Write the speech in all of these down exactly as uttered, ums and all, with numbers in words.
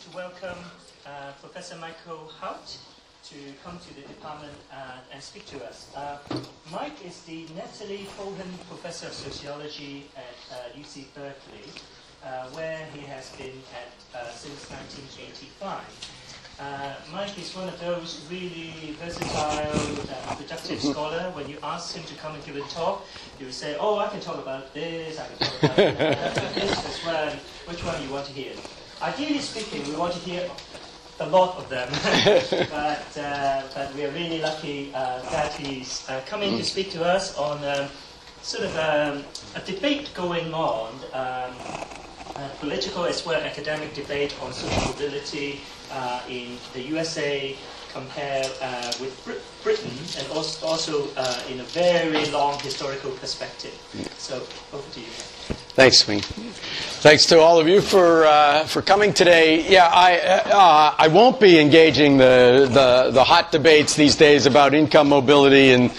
to welcome uh, Professor Michael Hout to come to the department uh, and speak to us. Uh, Mike is the Natalie Fohan Professor of Sociology at uh, U C Berkeley, uh, where he has been at uh, since nineteen eighty-five. Uh, Mike is one of those really versatile, uh, productive scholar. When you ask him to come and give a talk, he will say, oh, I can talk about this, I can talk about uh, this as well. Which one you want to hear? Ideally speaking, we want to hear a lot of them. but, uh, but we are really lucky uh, that he's uh, coming to speak to us on um, sort of um, a debate going on, um, a political as well academic debate on social mobility uh, in the U S A compared uh, with Brit- Britain, and also, also uh, in a very long historical perspective. So over to you. Thanks, Wayne. Thanks to all of you for uh, for coming today. Yeah, I uh, I won't be engaging the, the the hot debates these days about income mobility in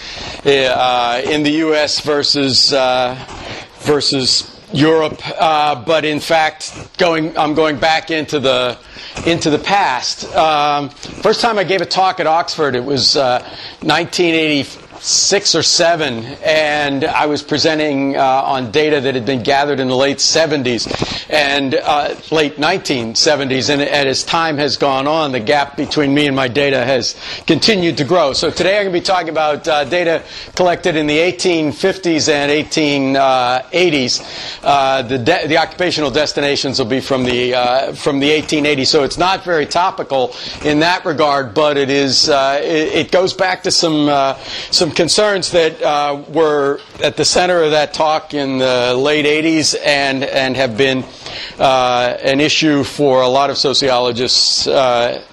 uh, in the U S versus uh, versus Europe, uh, but in fact, going I'm going back into the into the past. Um, first time I gave a talk at Oxford, it was uh, nineteen eighty-six or seven, and I was presenting uh, on data that had been gathered in the late seventies and uh, late nineteen seventies, and as time has gone on, the gap between me and my data has continued to grow. So today I'm going to be talking about uh, data collected in the eighteen fifties and eighteen eighties. Uh, the, de- the occupational destinations will be from the uh, from the eighteen eighties, so it's not very topical in that regard, but it is uh, it, it goes back to some uh, some concerns that uh, were at the center of that talk in the late eighties and and have been uh, an issue for a lot of sociologists uh,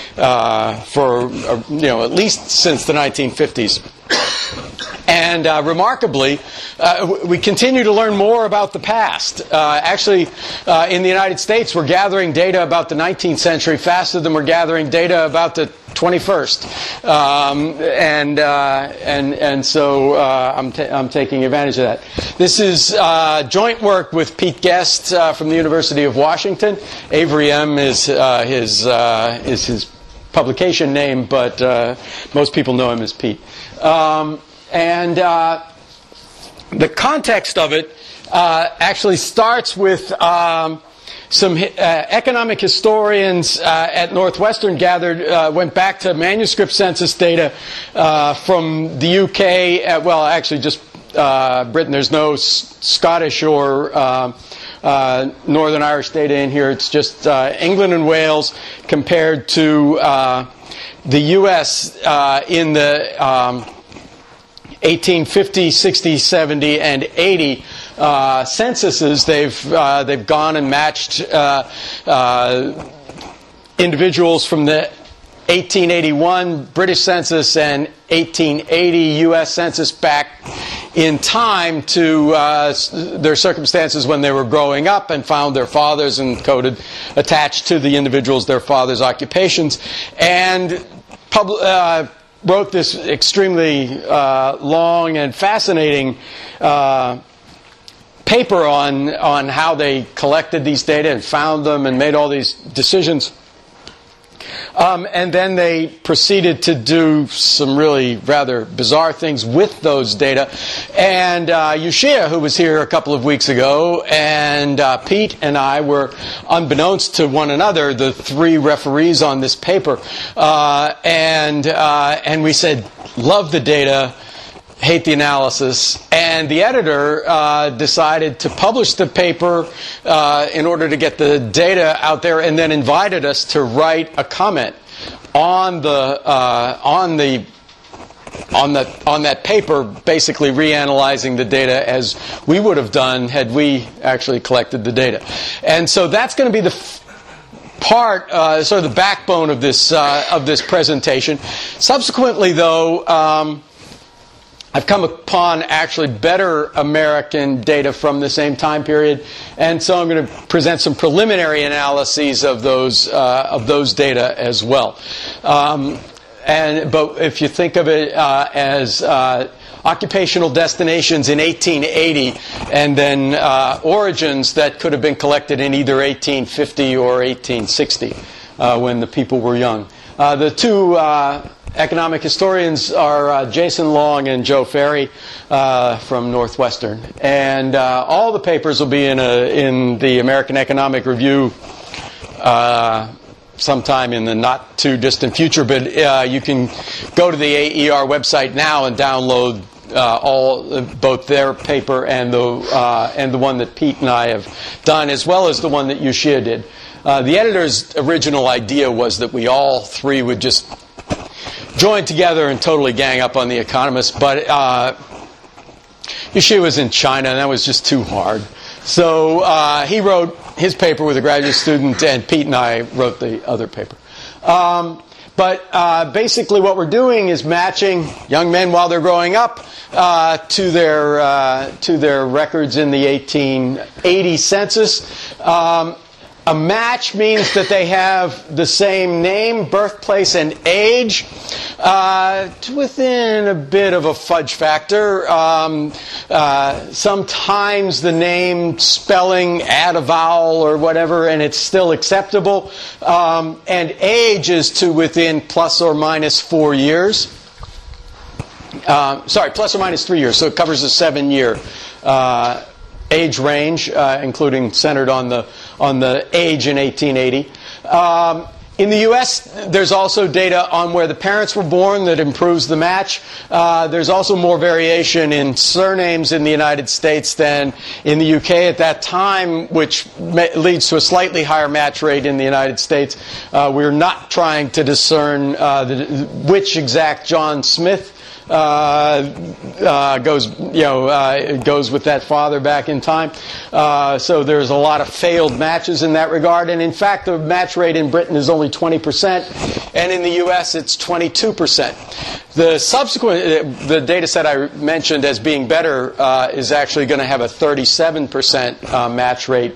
uh, for uh, you know at least since the nineteen fifties. And uh, remarkably, uh, we continue to learn more about the past. Uh, actually, uh, in the United States, we're gathering data about the nineteenth century faster than we're gathering data about the twenty-first. Um, and, uh, and and so uh, I'm, ta- I'm taking advantage of that. This is uh, joint work with Pete Guest uh, from the University of Washington. Avery M. is uh, his uh, is his publication name, but uh, most people know him as Pete. Um, And uh, the context of it uh, actually starts with um, some uh, economic historians uh, at Northwestern gathered, uh, went back to manuscript census data uh, from the U K, uh, well, actually just uh, Britain. There's no S- Scottish or uh, uh, Northern Irish data in here. It's just uh, England and Wales compared to uh, the U S uh, in the Um, eighteen fifty, sixty, seventy, and eighty uh, censuses. They've uh, they've gone and matched uh, uh, individuals from the eighteen eighty-one British census and eighteen eighty U S census back in time to uh, their circumstances when they were growing up, and found their fathers and coded attached to the individuals their fathers' occupations, and pub- uh, wrote this extremely uh, long and fascinating uh, paper on on how they collected these data and found them and made all these decisions. Um, and then they proceeded to do some really rather bizarre things with those data. And uh, Yushia, who was here a couple of weeks ago, and uh, Pete and I were, unbeknownst to one another, the three referees on this paper. Uh, and uh, and we said, love the data, hate the analysis. And the editor uh, decided to publish the paper uh, in order to get the data out there, and then invited us to write a comment on the uh, on the on the on that paper, basically reanalyzing the data as we would have done had we actually collected the data. And so that's going to be the f- part, uh, sort of the backbone of this uh, of this presentation. Subsequently, though, Um, I've come upon actually better American data from the same time period, and so I'm going to present some preliminary analyses of those uh, of those data as well. Um, and but if you think of it uh, as uh, occupational destinations in eighteen eighty, and then uh, origins that could have been collected in either eighteen fifty or eighteen sixty, uh, when the people were young. Uh, the two uh, economic historians are uh, Jason Long and Joe Ferry uh, from Northwestern, and uh, all the papers will be in a in the American Economic Review uh, sometime in the not too distant future. But uh, you can go to the A E R website now and download uh, all both their paper and the uh, and the one that Pete and I have done, as well as the one that Yushia did. Uh, the editor's original idea was that we all three would just join together and totally gang up on The Economist, but uh, Yushia was in China, and that was just too hard. So uh, he wrote his paper with a graduate student, and Pete and I wrote the other paper. Um, but uh, basically what we're doing is matching young men while they're growing up uh, to their uh, to their records in the eighteen eighty census. Um, A match means that they have the same name, birthplace, and age, uh, within a bit of a fudge factor. Um, uh, sometimes the name, spelling, add a vowel or whatever, and it's still acceptable. Um, and age is to within plus or minus four years. Uh, sorry, plus or minus three years, so it covers a seven-year uh, age range, uh, including centered on the on the age in eighteen eighty. Um, in the U S, there's also data on where the parents were born that improves the match. Uh, there's also more variation in surnames in the United States than in the U K at that time, which ma- leads to a slightly higher match rate in the United States. Uh, we're not trying to discern uh, the, which exact John Smith Uh, uh, goes, you know, uh, goes with that father back in time. Uh, so there's a lot of failed matches in that regard. And in fact, the match rate in Britain is only twenty percent, and in the U S it's twenty-two percent. The subsequent, the data set I mentioned as being better uh, is actually going to have a thirty-seven percent uh, match rate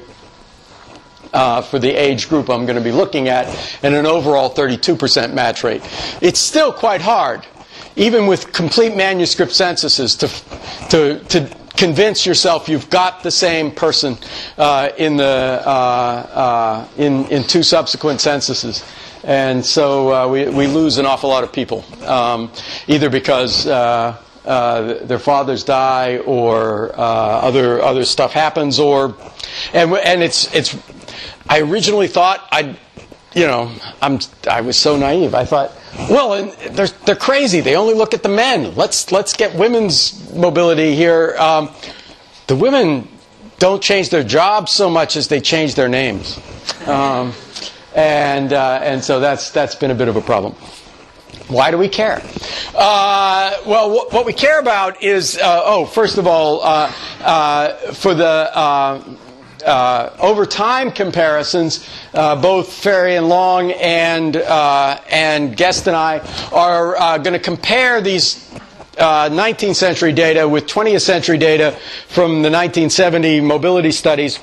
Uh, for the age group I'm going to be looking at, and an overall thirty-two percent match rate. It's still quite hard, even with complete manuscript censuses, to to to convince yourself you've got the same person uh, in the uh, uh, in in two subsequent censuses, and so uh, we we lose an awful lot of people, um, either because uh, uh, their fathers die, or uh, other other stuff happens, or and and it's it's. I originally thought I'd. You know, I'm. I was so naive. I thought, well, and they're they're crazy. They only look at the men. Let's let's get women's mobility here. Um, the women don't change their jobs so much as they change their names, um, and uh, and so that's that's been a bit of a problem. Why do we care? Uh, well, wh- what we care about is uh, oh, first of all, uh, uh, for the. Uh, Uh, over time comparisons, uh, both Ferry and Long and uh, and Guest and I are uh, going to compare these uh, nineteenth century data with twentieth century data from the nineteen seventy mobility studies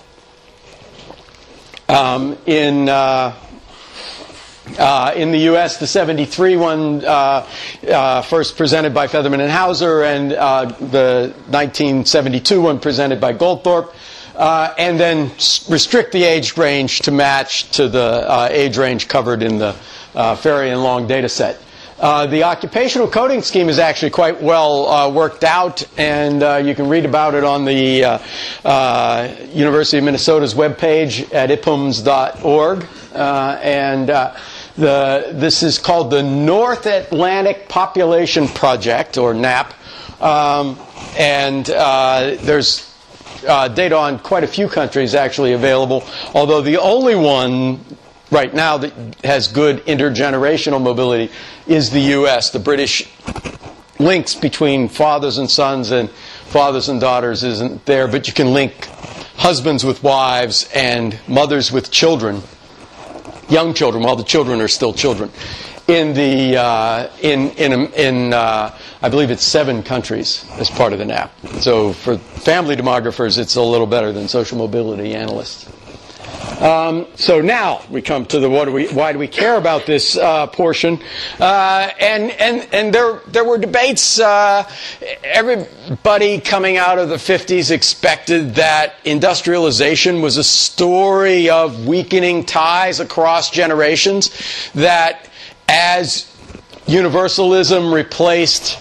um, in uh, uh, in the U S. The seventy-three one uh, uh, first presented by Featherman and Hauser, and uh, the nineteen seventy-two one presented by Goldthorpe. Uh, and then restrict the age range to match to the uh, age range covered in the uh, Ferry and Long data set. Uh, the occupational coding scheme is actually quite well uh, worked out, and uh, you can read about it on the uh, uh, University of Minnesota's webpage at I P U M S dot org. Uh, and uh, the, this is called the North Atlantic Population Project, or NAP. Um, and uh, there's Uh, data on quite a few countries actually available, although the only one right now that has good intergenerational mobility is the U S. The British links between fathers and sons and fathers and daughters isn't there, but you can link husbands with wives and mothers with children, young children, while the children are still children, in the uh, in in in uh, I believe it's seven countries as part of the NAP. So for family demographers, it's a little better than social mobility analysts. Um, so now we come to the what do we, why do we care about this uh, portion? Uh, and and and there there were debates. Uh, everybody coming out of the fifties expected that industrialization was a story of weakening ties across generations. That as universalism replaced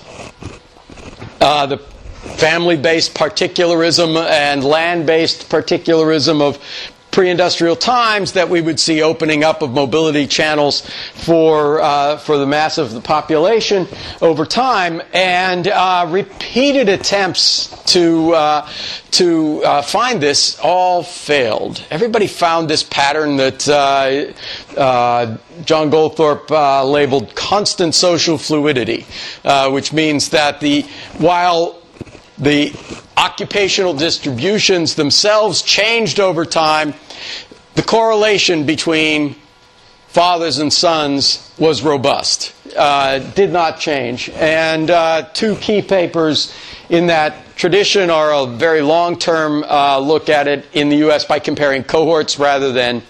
uh, the family-based particularism and land-based particularism of pre-industrial times, that we would see opening up of mobility channels for uh, for the mass of the population over time, and uh, repeated attempts to uh, to uh, find this all failed. Everybody found this pattern that uh, uh, John Goldthorpe uh, labeled constant social fluidity, uh, which means that the while the occupational distributions themselves changed over time, the correlation between fathers and sons was robust, uh, did not change. And uh, two key papers in that tradition are a very long-term uh, look at it in the U S by comparing cohorts rather than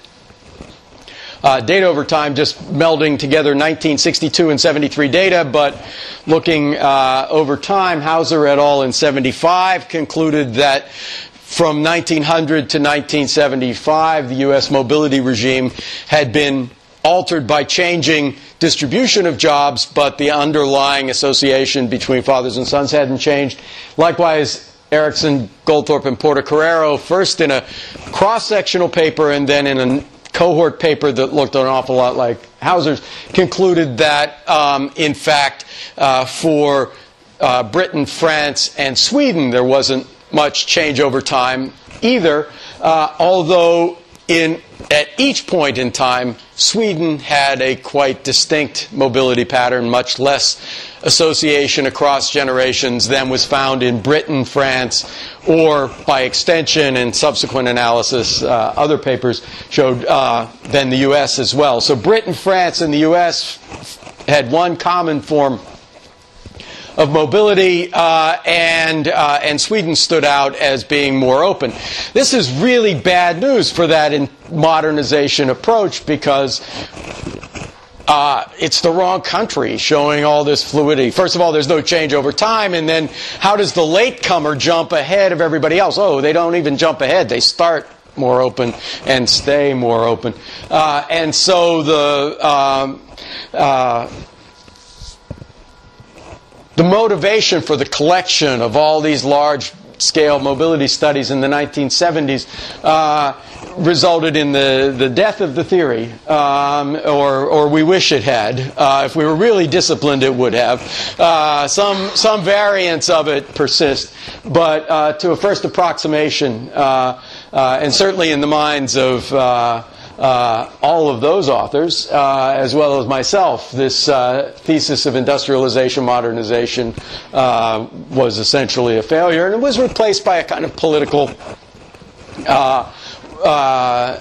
Uh, data over time, just melding together nineteen sixty-two and seventy-three data, but looking uh, over time, Hauser et al. In seventy-five concluded that from nineteen hundred to nineteen seventy-five, the U S mobility regime had been altered by changing distribution of jobs, but the underlying association between fathers and sons hadn't changed. Likewise, Erickson, Goldthorpe, and Portocarrero, first in a cross-sectional paper and then in a cohort paper that looked an awful lot like Hauser's, concluded that, um, in fact, uh, for uh, Britain, France, and Sweden, there wasn't much change over time either, uh, although in at each point in time, Sweden had a quite distinct mobility pattern, much less association across generations than was found in Britain, France, or by extension and subsequent analysis, uh, other papers showed, uh, than the U S as well. So Britain, France, and the U S had one common form of mobility, uh, and uh, and Sweden stood out as being more open. This is really bad news for that in modernization approach, because uh, it's the wrong country showing all this fluidity. First of all, there's no change over time, and then how does the latecomer jump ahead of everybody else? Oh, they don't even jump ahead. They start more open and stay more open. Uh, and so the um, uh, The motivation for the collection of all these large-scale mobility studies in the nineteen seventies uh, resulted in the, the death of the theory, um, or, or we wish it had. Uh, if we were really disciplined, it would have. Uh, some, some variants of it persist, but uh, to a first approximation, uh, uh, and certainly in the minds of Uh, Uh, all of those authors, uh, as well as myself, this uh, thesis of industrialization, modernization uh, was essentially a failure, and it was replaced by a kind of political, uh, uh,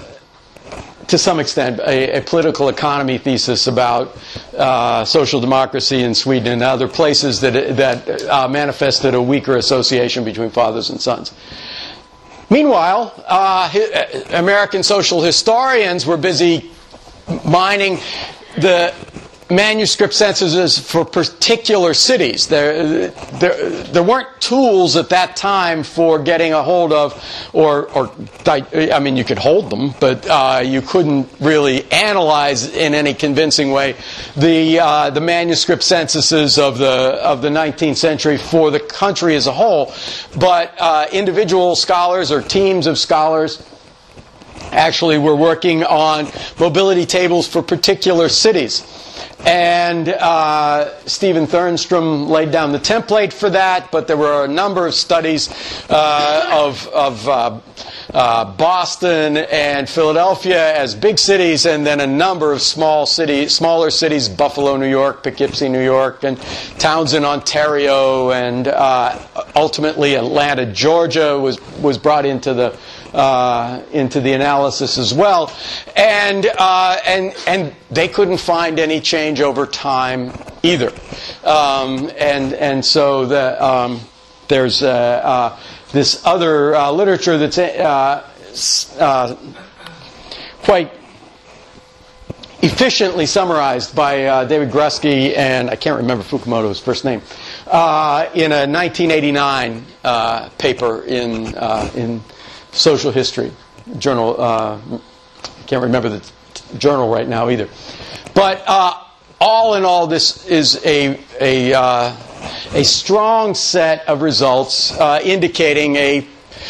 to some extent, a, a political economy thesis about uh, social democracy in Sweden and other places that, that uh, manifested a weaker association between fathers and sons. Meanwhile, uh, American social historians were busy mining the manuscript censuses for particular cities. There, there, there weren't tools at that time for getting a hold of, or, or I mean, you could hold them, but uh, you couldn't really analyze in any convincing way the uh, the manuscript censuses of the of the nineteenth century for the country as a whole. But uh, individual scholars or teams of scholars actually were working on mobility tables for particular cities. And uh, Stephen Thernstrom laid down the template for that, but there were a number of studies uh, of, of uh, uh, Boston and Philadelphia as big cities, and then a number of small cities, smaller cities, Buffalo, New York, Poughkeepsie, New York, and Townsend, Ontario, and uh, ultimately Atlanta, Georgia was was brought into the Uh, into the analysis as well, and uh, and and they couldn't find any change over time either, um, and and so the um, there's uh, uh, this other uh, literature that's uh, uh, quite efficiently summarized by uh, David Grusky and I can't remember Fukumoto's first name uh, in a nineteen eighty-nine uh, paper in uh, in Social History journal. Uh, I can't remember the t- journal right now either. But uh, all in all, this is a a uh, a strong set of results uh, indicating a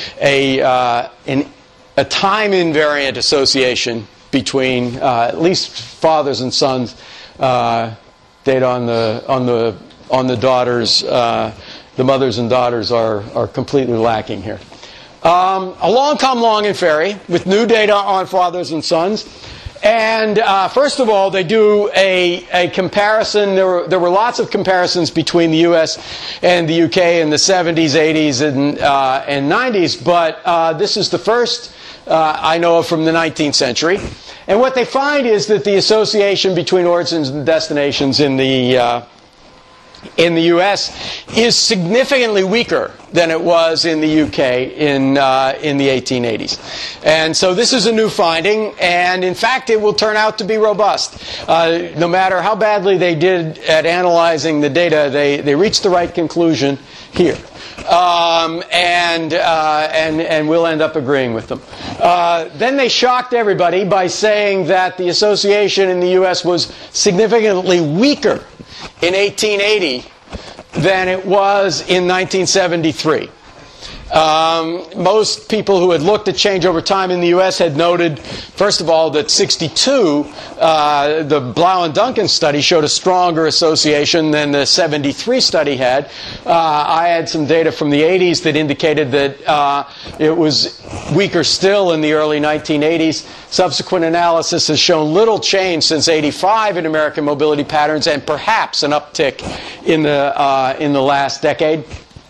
a uh, an, a time invariant association between uh, at least fathers and sons. Uh, data on the on the on the daughters, uh, the mothers and daughters are are completely lacking here. Um, along come Long and Ferry with new data on fathers and sons, and uh, first of all, they do a a comparison. There were there were lots of comparisons between the U S and the U K in the seventies, eighties, and uh, and nineties, but uh, this is the first Uh, I know of from the nineteenth century. And what they find is that the association between origins and destinations in the uh, in the U S is significantly weaker than it was in the U K in uh, in the eighteen eighties. And so this is a new finding, and in fact it will turn out to be robust. Uh, no matter how badly they did at analyzing the data, they, they reached the right conclusion here. Um, and, uh, and, and we'll end up agreeing with them. Uh, then they shocked everybody by saying that the association in the U S was significantly weaker in eighteen eighty than it was in nineteen seventy-three. Um, most people who had looked at change over time in the U S had noted, first of all, that sixty-two, uh, the Blau and Duncan study showed a stronger association than the seventy-three study had. Uh, I had some data from the eighties that indicated that uh, it was weaker still in the early nineteen eighties. Subsequent analysis has shown little change since eighty-five in American mobility patterns, and perhaps an uptick in the uh, in the last decade.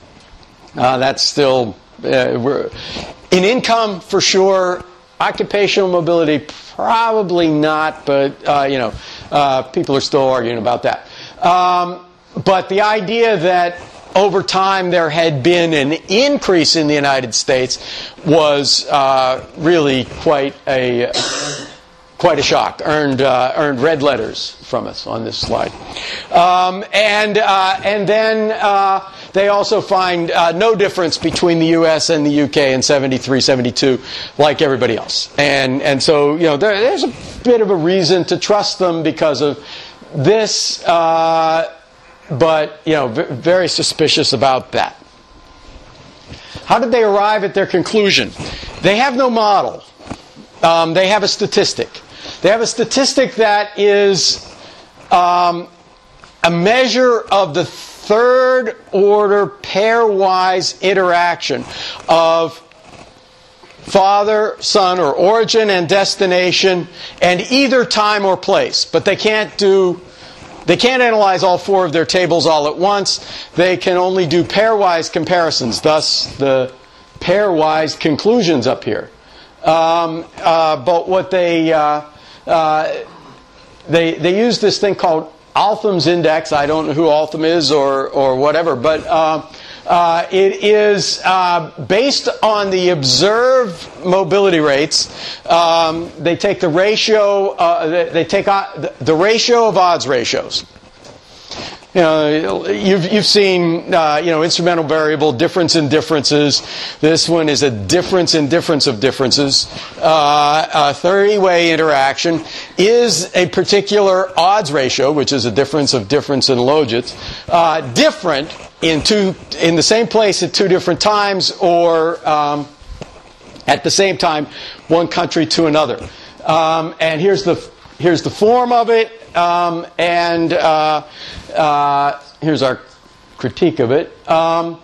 Uh, that's still uh, we're, in income for sure. Occupational mobility probably not, but uh, you know uh, people are still arguing about that. Um, but the idea that over time there had been an increase in the United States was uh, really quite a quite a shock. Earned uh, earned red letters from us on this slide, um, and uh, and then. Uh, They also find uh, no difference between the U S and the U K in seventy-three, seventy-two, like everybody else. And and so, you know, there, there's a bit of a reason to trust them because of this, uh, but, you know, v- very suspicious about that. How did they arrive at their conclusion? They have no model. Um, they have a statistic. They have a statistic that is um, a measure of the third order pairwise interaction of father, son, or origin and destination, and either time or place. But they can't do, they can't analyze all four of their tables all at once. They can only do pairwise comparisons, thus the pairwise conclusions up here. Um, uh, but what they, uh, uh, they, they use this thing called Altham's index. I don't know who Altham is or or whatever, but uh, uh, it is uh, based on the observed mobility rates. Um, they take the ratio. Uh, they, they take uh, the ratio of odds ratios. You know, you've you've seen uh, you know instrumental variable difference in differences. This one is a difference in difference of differences. Uh, a thirty-way interaction is a particular odds ratio, which is a difference of difference in logits, uh, different in two in the same place at two different times, or um, at the same time, one country to another. Um, and here's the here's the form of it. Um, and uh, uh, here's our critique of it. Um,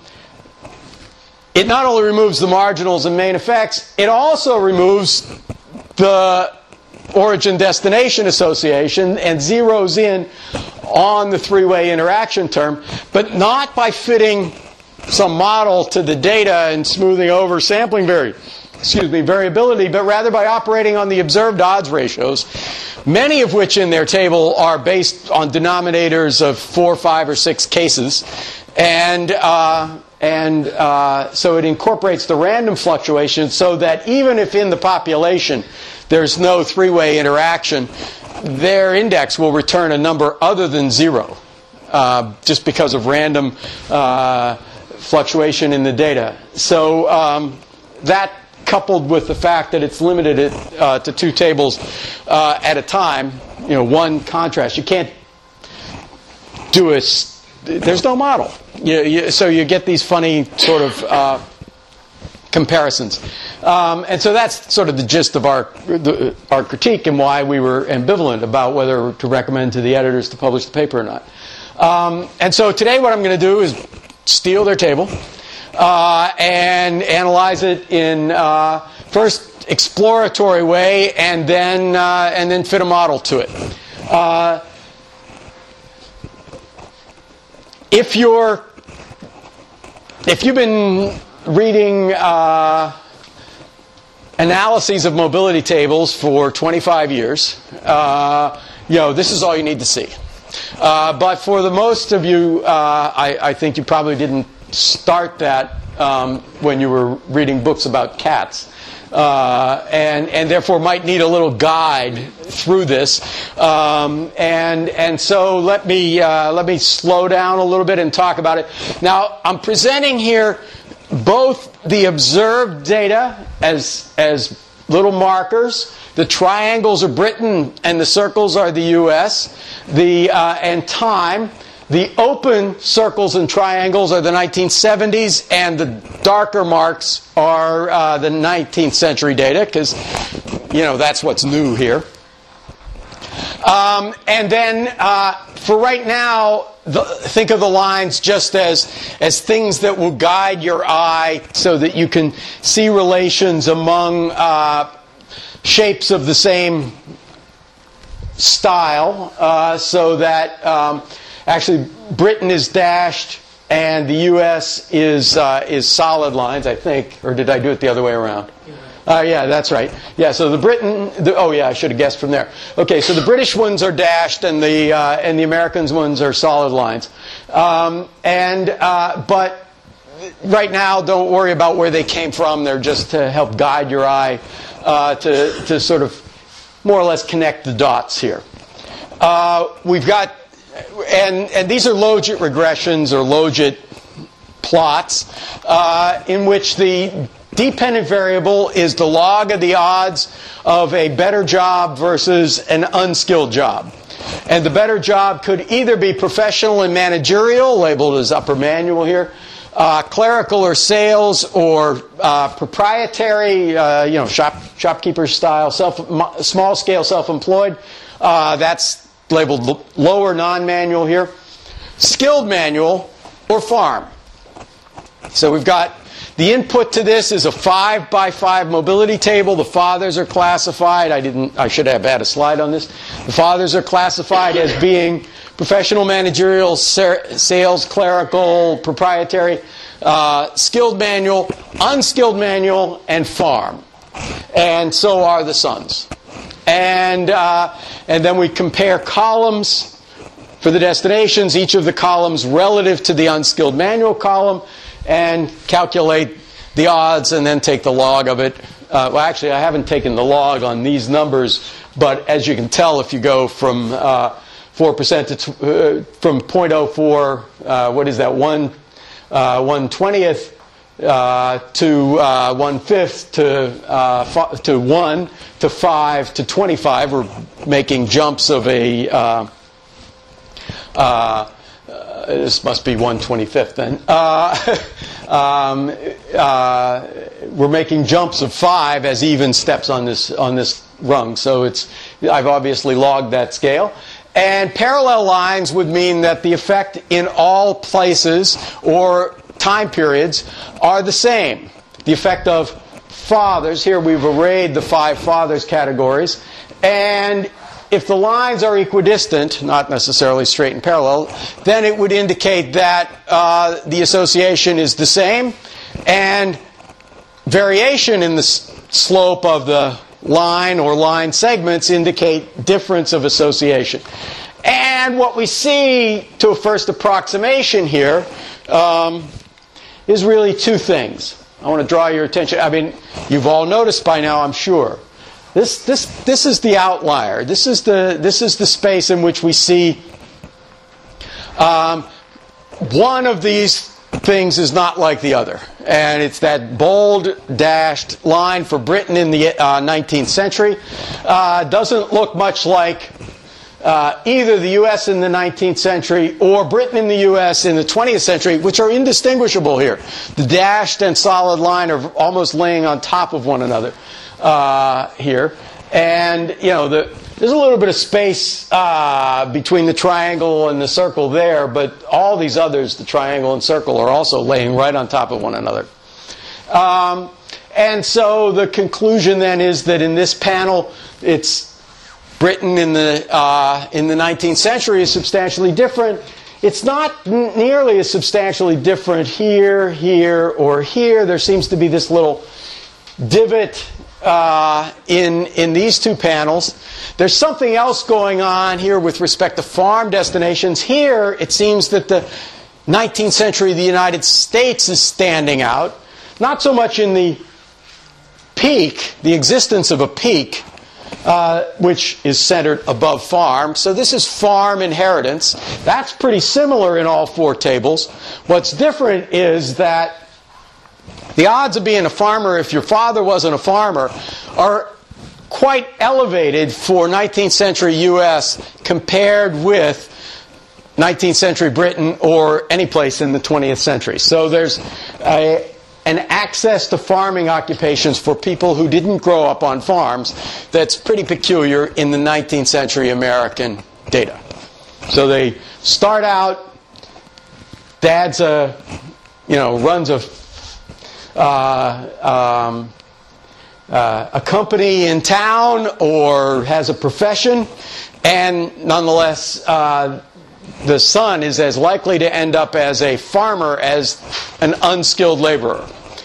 it not only removes the marginals and main effects, it also removes the origin-destination association and zeroes in on the three-way interaction term, but not by fitting some model to the data and smoothing over sampling vari- excuse me, variability, but rather by operating on the observed odds ratios, many of which in their table are based on denominators of four, five, or six cases. And uh, and uh, so it incorporates the random fluctuations so that even if in the population there's no three-way interaction, their index will return a number other than zero, uh, just because of random uh, fluctuation in the data. So um, that, coupled with the fact that it's limited at, uh, to two tables uh, at a time, you know, one contrast. You can't do a, there's no model. You, you, so you get these funny sort of uh, comparisons. Um, and so that's sort of the gist of our, the, our critique and why we were ambivalent about whether to recommend to the editors to publish the paper or not. Um, and so today what I'm going to do is steal their table uh, and analyze it in uh, first exploratory way and then uh, and then fit a model to it. Uh, if you're if you've been reading uh, analyses of mobility tables for twenty-five years, uh, you know, this is all you need to see. Uh, but for the most of you, uh, I, I think you probably didn't start that um, when you were reading books about cats. Uh, and, and therefore might need a little guide through this. Um, and, and so let me, uh, let me slow down a little bit and talk about it. Now, I'm presenting here both the observed data as, as little markers. The triangles are Britain and the circles are the U S. The, uh, and time. The open circles and triangles are the nineteen seventies, and the darker marks are uh, the nineteenth century data, because, you know, that's what's new here. Um, and then, uh, for right now, the, think of the lines just as, as things that will guide your eye so that you can see relations among uh, shapes of the same style, uh, so that... Um, Actually, Britain is dashed, and the U S is uh, is solid lines, I think. Or did I do it the other way around? Uh, yeah, that's right. Yeah, so the Britain. The, oh, yeah, I should have guessed from there. Okay, so the British ones are dashed, and the uh, and the Americans ones are solid lines. Um, and uh, but right now, don't worry about where they came from. They're just to help guide your eye uh, to to sort of more or less connect the dots here. Uh, we've got. And, and these are logit regressions or logit plots uh, in which the dependent variable is the log of the odds of a better job versus an unskilled job. And the better job could either be professional and managerial, labeled as upper manual here, uh, clerical or sales, or uh, proprietary, uh, you know, shop shopkeeper style, self, small scale self-employed. Uh, that's labeled lower non-manual here. Skilled manual or farm. So we've got the input to this is a five by five mobility table. The fathers are classified. I didn't. I should have had a slide on this. The fathers are classified as being professional, managerial, sales, clerical, proprietary, uh, skilled manual, unskilled manual, and farm. And so are the sons. And uh, and then we compare columns for the destinations, each of the columns relative to the unskilled manual column, and calculate the odds and then take the log of it. Uh, well, actually, I haven't taken the log on these numbers, but as you can tell, if you go from uh, four percent to t- uh, from zero point zero four, uh, what is that, one uh, one twentieth uh, to uh, one fifth to uh, f- to one to five to twenty-five, we're making jumps of a. Uh, uh, Uh, this must be one twenty-fifth then. Uh, um, uh, we're making jumps of five as even steps on this on this rung. So it's I've obviously logged that scale. And parallel lines would mean that the effect in all places or time periods are the same. The effect of fathers, here we've arrayed the five fathers categories, and if the lines are equidistant, not necessarily straight and parallel, then it would indicate that uh, the association is the same, and variation in the s- slope of the line or line segments indicate difference of association. And what we see to a first approximation here um, is really two things. I want to draw your attention. I mean, you've all noticed by now, I'm sure. this this this is the outlier. This is the this is the space in which we see um, one of these things is not like the other, and it's that bold dashed line for Britain in the uh, nineteenth century. Uh, doesn't look much like uh, either the U S in the nineteenth century or Britain in the U S in the twentieth century, which are indistinguishable here. The dashed and solid line are almost laying on top of one another uh, here, and you know the. There's a little bit of space uh, between the triangle and the circle there, but all these others, the triangle and circle, are also laying right on top of one another. Um, and so the conclusion then is that in this panel, it's Britain in the uh, in the nineteenth century is substantially different. It's not n- nearly as substantially different here, here, or here. There seems to be this little divot Uh, in in these two panels. There's something else going on here with respect to farm destinations. Here, it seems that the nineteenth century of the United States is standing out, not so much in the peak, the existence of a peak, uh, which is centered above farm. So this is farm inheritance. That's pretty similar in all four tables. What's different is that the odds of being a farmer, if your father wasn't a farmer, are quite elevated for nineteenth century U S compared with nineteenth century Britain or any place in the twentieth century. So there's a, an access to farming occupations for people who didn't grow up on farms that's pretty peculiar in the nineteenth century American data. So they start out, dad's a, you know, runs a Uh, um, uh, a company in town or has a profession, and nonetheless uh, the son is as likely to end up as a farmer as an unskilled laborer.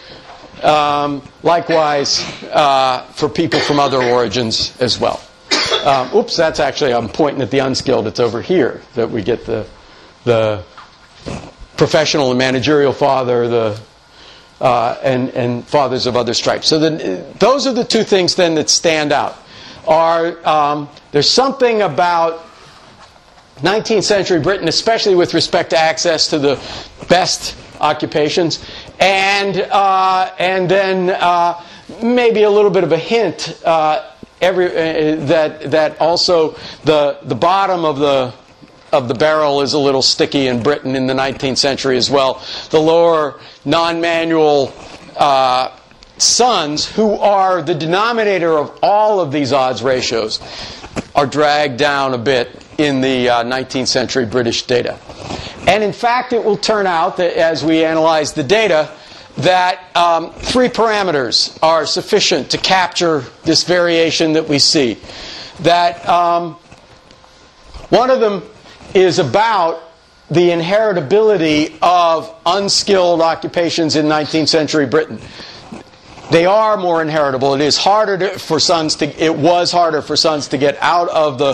Um, likewise uh, for people from other origins as well. Um, oops, that's actually, I'm pointing at the unskilled. It's over here that we get the the professional and managerial father, the Uh, and, and fathers of other stripes. So the, those are the two things then that stand out. Are um, there's something about nineteenth century Britain, especially with respect to access to the best occupations, and uh, and then uh, maybe a little bit of a hint uh, every uh, that that also the the bottom of the of the barrel is a little sticky in Britain in the nineteenth century as well. The lower non-manual uh, sons, who are the denominator of all of these odds ratios, are dragged down a bit in the uh, nineteenth century British data. And in fact, it will turn out that as we analyze the data, that um, three parameters are sufficient to capture this variation that we see. That um, one of them is about the inheritability of unskilled occupations in nineteenth century Britain. They are more inheritable. It is harder to, for sons to. It was harder for sons to get out of the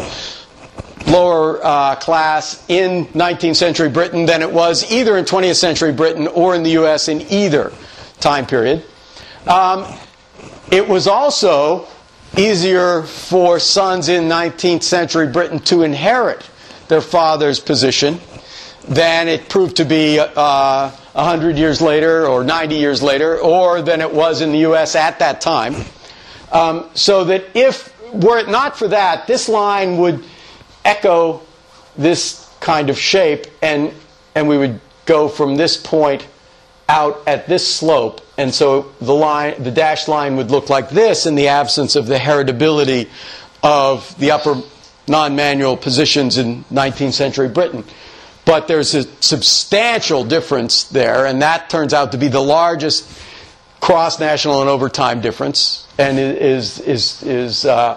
lower uh, class in nineteenth century Britain than it was either in twentieth century Britain or in the U S in either time period. Um, it was also easier for sons in nineteenth century Britain to inherit their father's position than it proved to be uh, one hundred years later or ninety years later, or than it was in the U S at that time. Um, so that if, were it not for that, this line would echo this kind of shape, and and we would go from this point out at this slope, and so the line, the dashed line would look like this in the absence of the heritability of the upper non-manual positions in nineteenth century Britain. But there's a substantial difference there, and that turns out to be the largest cross-national and overtime difference, and is is is uh,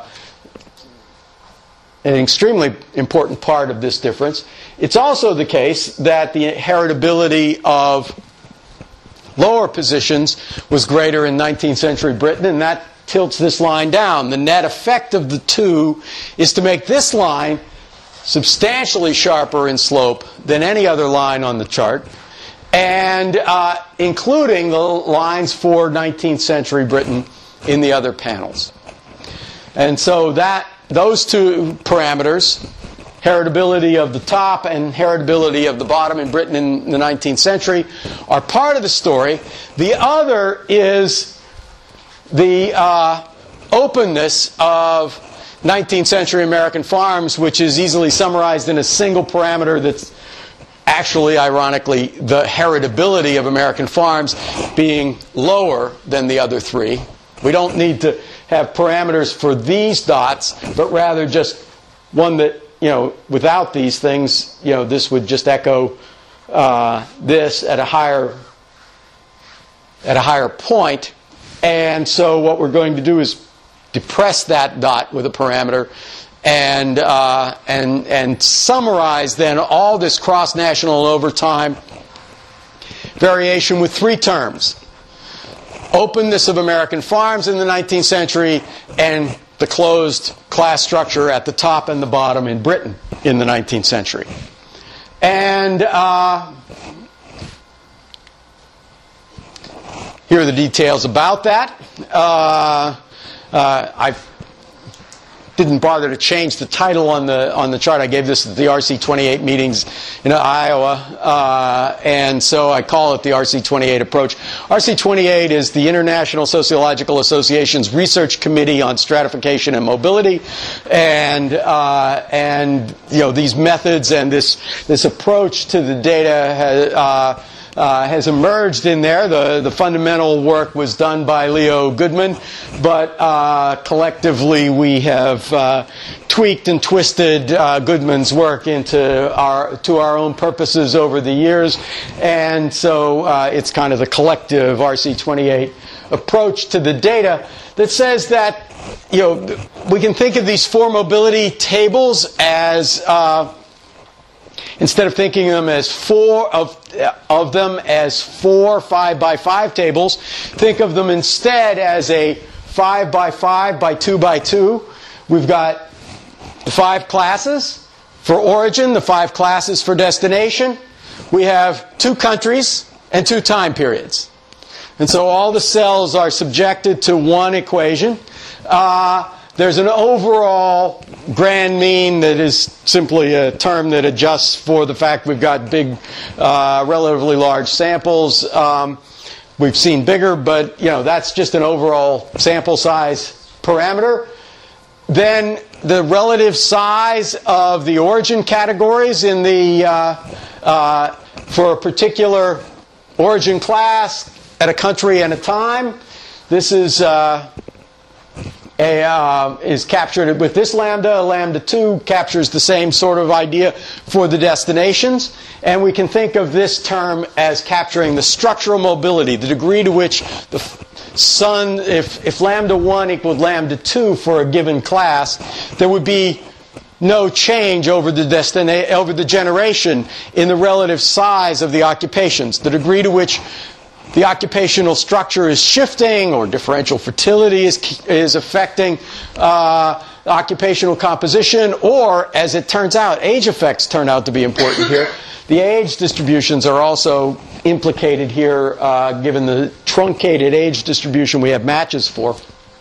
an extremely important part of this difference. It's also the case that the heritability of lower positions was greater in nineteenth century Britain, and that tilts this line down. The net effect of the two is to make this line substantially sharper in slope than any other line on the chart, and uh, including the lines for nineteenth century Britain in the other panels. And so that those two parameters, heritability of the top and heritability of the bottom in Britain in the nineteenth century, are part of the story. The other is the uh, openness of nineteenth century American farms, which is easily summarized in a single parameter that's actually, ironically, the heritability of American farms being lower than the other three. We don't need to have parameters for these dots, but rather just one that, you know, without these things, you know, this would just echo uh, this at a higher at a higher point. And so what we're going to do is depress that dot with a parameter and uh, and and summarize then all this cross-national and over time variation with three terms: openness of American farms in the nineteenth century and the closed class structure at the top and the bottom in Britain in the nineteenth century. And uh, here are the details about that. Uh, uh, I didn't bother to change the title on the on the chart. I gave this at the R C twenty-eight meetings in Iowa, uh, and so I call it the R C twenty-eight approach. R C twenty-eight is the International Sociological Association's Research Committee on Stratification and Mobility, and uh, and you know, these methods and this this approach to the data has, uh, Uh, has emerged in there. The, the fundamental work was done by Leo Goodman, but uh, collectively we have uh, tweaked and twisted uh, Goodman's work into our to our own purposes over the years, and so uh, it's kind of the collective R C twenty-eight approach to the data that says that, you know, we can think of these four mobility tables as uh, instead of thinking of them as four of of them as four five by five tables, think of them instead as a five by five by two by two. We've got the five classes for origin, the five classes for destination. We have two countries and two time periods, and so all the cells are subjected to one equation. Uh, There's an overall grand mean that is simply a term that adjusts for the fact we've got big, uh, relatively large samples. Um, we've seen bigger, but you know, that's just an overall sample size parameter. Then the relative size of the origin categories in the uh, uh, for a particular origin class at a country and a time. This is. Uh, A, uh, is captured with this lambda. Lambda two captures the same sort of idea for the destinations. And we can think of this term as capturing the structural mobility, the degree to which the sun, if, if lambda one equaled lambda two for a given class, there would be no change over the destina- over the generation in the relative size of the occupations, the degree to which the occupational structure is shifting, or differential fertility is, is affecting uh, occupational composition, or, as it turns out, age effects turn out to be important here. The age distributions are also implicated here, uh, given the truncated age distribution we have matches for.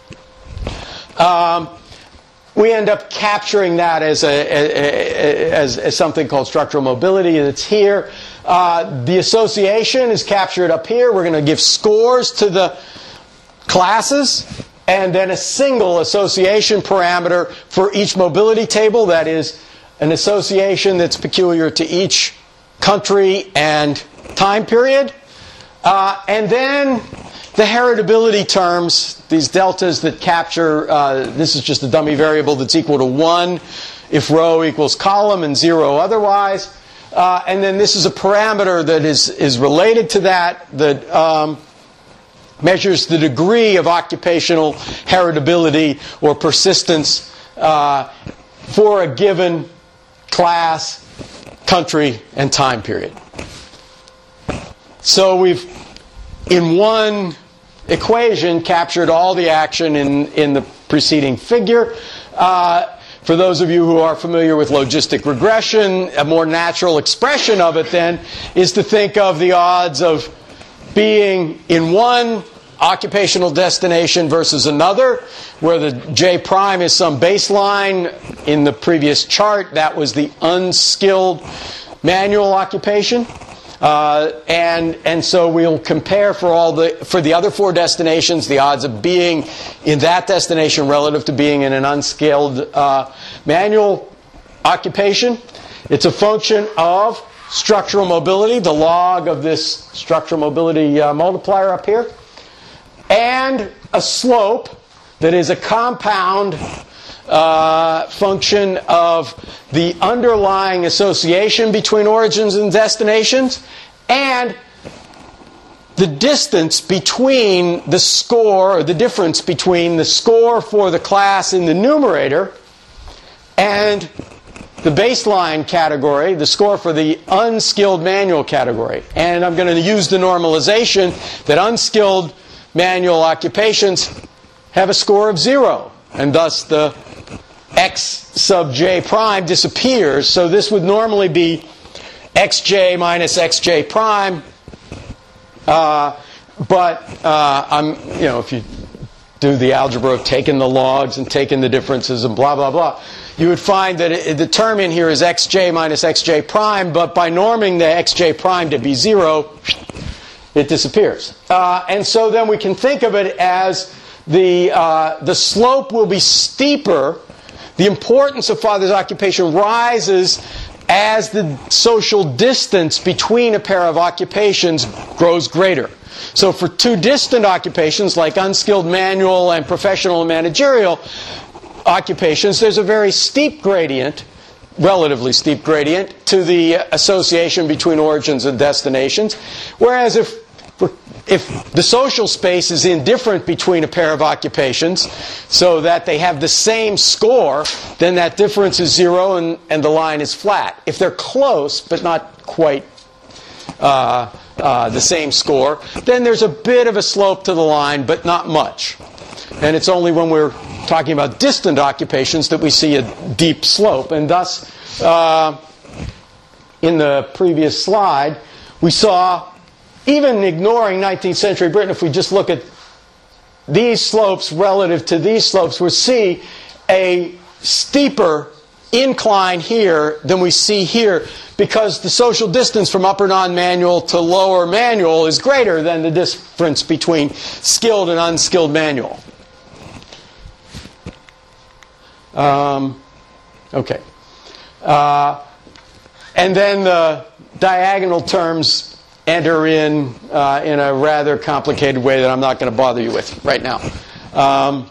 Um, we end up capturing that as, a, a, a, as, as something called structural mobility that's here. Uh, the association is captured up here. We're going to give scores to the classes, and then a single association parameter for each mobility table. That is an association that's peculiar to each country and time period. Uh, and then the heritability terms, these deltas that capture, uh, this is just a dummy variable that's equal to one if row equals column and zero otherwise. Uh, and then this is a parameter that is, is related to that, that um, measures the degree of occupational heritability or persistence uh, for a given class, country, and time period. So we've, in one equation, captured all the action in, in the preceding figure. Uh, For those of you who are familiar with logistic regression, a more natural expression of it then is to think of the odds of being in one occupational destination versus another, where the J prime is some baseline. In the previous chart, that was the unskilled manual occupation. Uh, and and so we'll compare for all the for the other four destinations the odds of being in that destination relative to being in an unskilled uh, manual occupation. It's a function of structural mobility, the log of this structural mobility uh, multiplier up here, and a slope that is a compound uh, function of the underlying association between origins and destinations and the distance between the score, or the difference between the score for the class in the numerator and the baseline category, the score for the unskilled manual category. And I'm going to use the normalization that unskilled manual occupations have a score of zero, and thus the x sub j prime disappears. So this would normally be xj minus xj prime, uh, but uh, I'm, you know, if you do the algebra of taking the logs and taking the differences and blah blah blah, you would find that it, the term in here is xj minus xj prime, but by norming the xj prime to be zero, it disappears. Uh, and so then we can think of it as the uh, the slope will be steeper. The importance of father's occupation rises as the social distance between a pair of occupations grows greater. So for two distant occupations, like unskilled manual and professional and managerial occupations, there's a very steep gradient, relatively steep gradient, to the association between origins and destinations. Whereas if If the social space is indifferent between a pair of occupations, so that they have the same score, then that difference is zero and, and the line is flat. If they're close, but not quite uh, uh, the same score, then there's a bit of a slope to the line, but not much. And it's only when we're talking about distant occupations that we see a deep slope. And thus, uh, in the previous slide, we saw, even ignoring nineteenth century Britain, if we just look at these slopes relative to these slopes, we'll see a steeper incline here than we see here, because the social distance from upper non-manual to lower manual is greater than the difference between skilled and unskilled manual. Um, okay. Uh, and then the diagonal terms enter in uh, in a rather complicated way that I'm not going to bother you with right now. Um,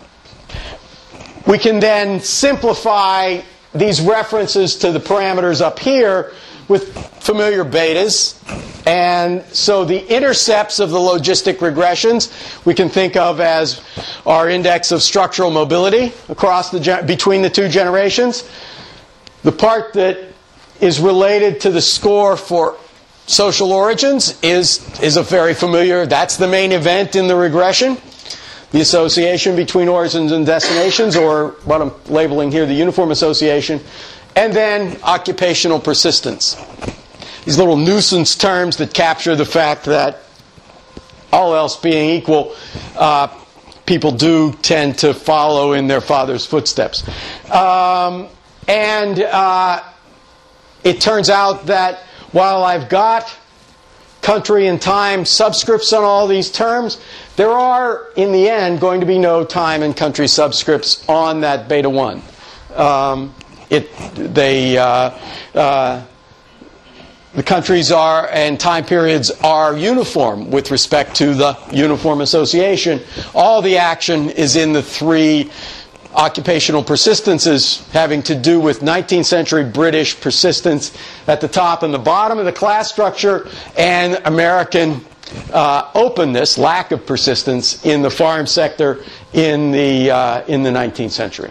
we can then simplify these references to the parameters up here with familiar betas. And so the intercepts of the logistic regressions we can think of as our index of structural mobility across the gen- between the two generations. The part that is related to the score for social origins is, is a very familiar, that's the main event in the regression. The association between origins and destinations, or what I'm labeling here, the uniform association. And then occupational persistence. These little nuisance terms that capture the fact that, all else being equal, uh, people do tend to follow in their father's footsteps. Um, and uh, it turns out that while I've got country and time subscripts on all these terms, there are, in the end, going to be no time and country subscripts on that beta one. Um, it, they, uh, uh, the countries are and time periods are uniform with respect to the uniform association. All the action is in the three occupational persistences having to do with nineteenth century British persistence at the top and the bottom of the class structure, and American uh, openness, lack of persistence in the farm sector in the uh, in the nineteenth century.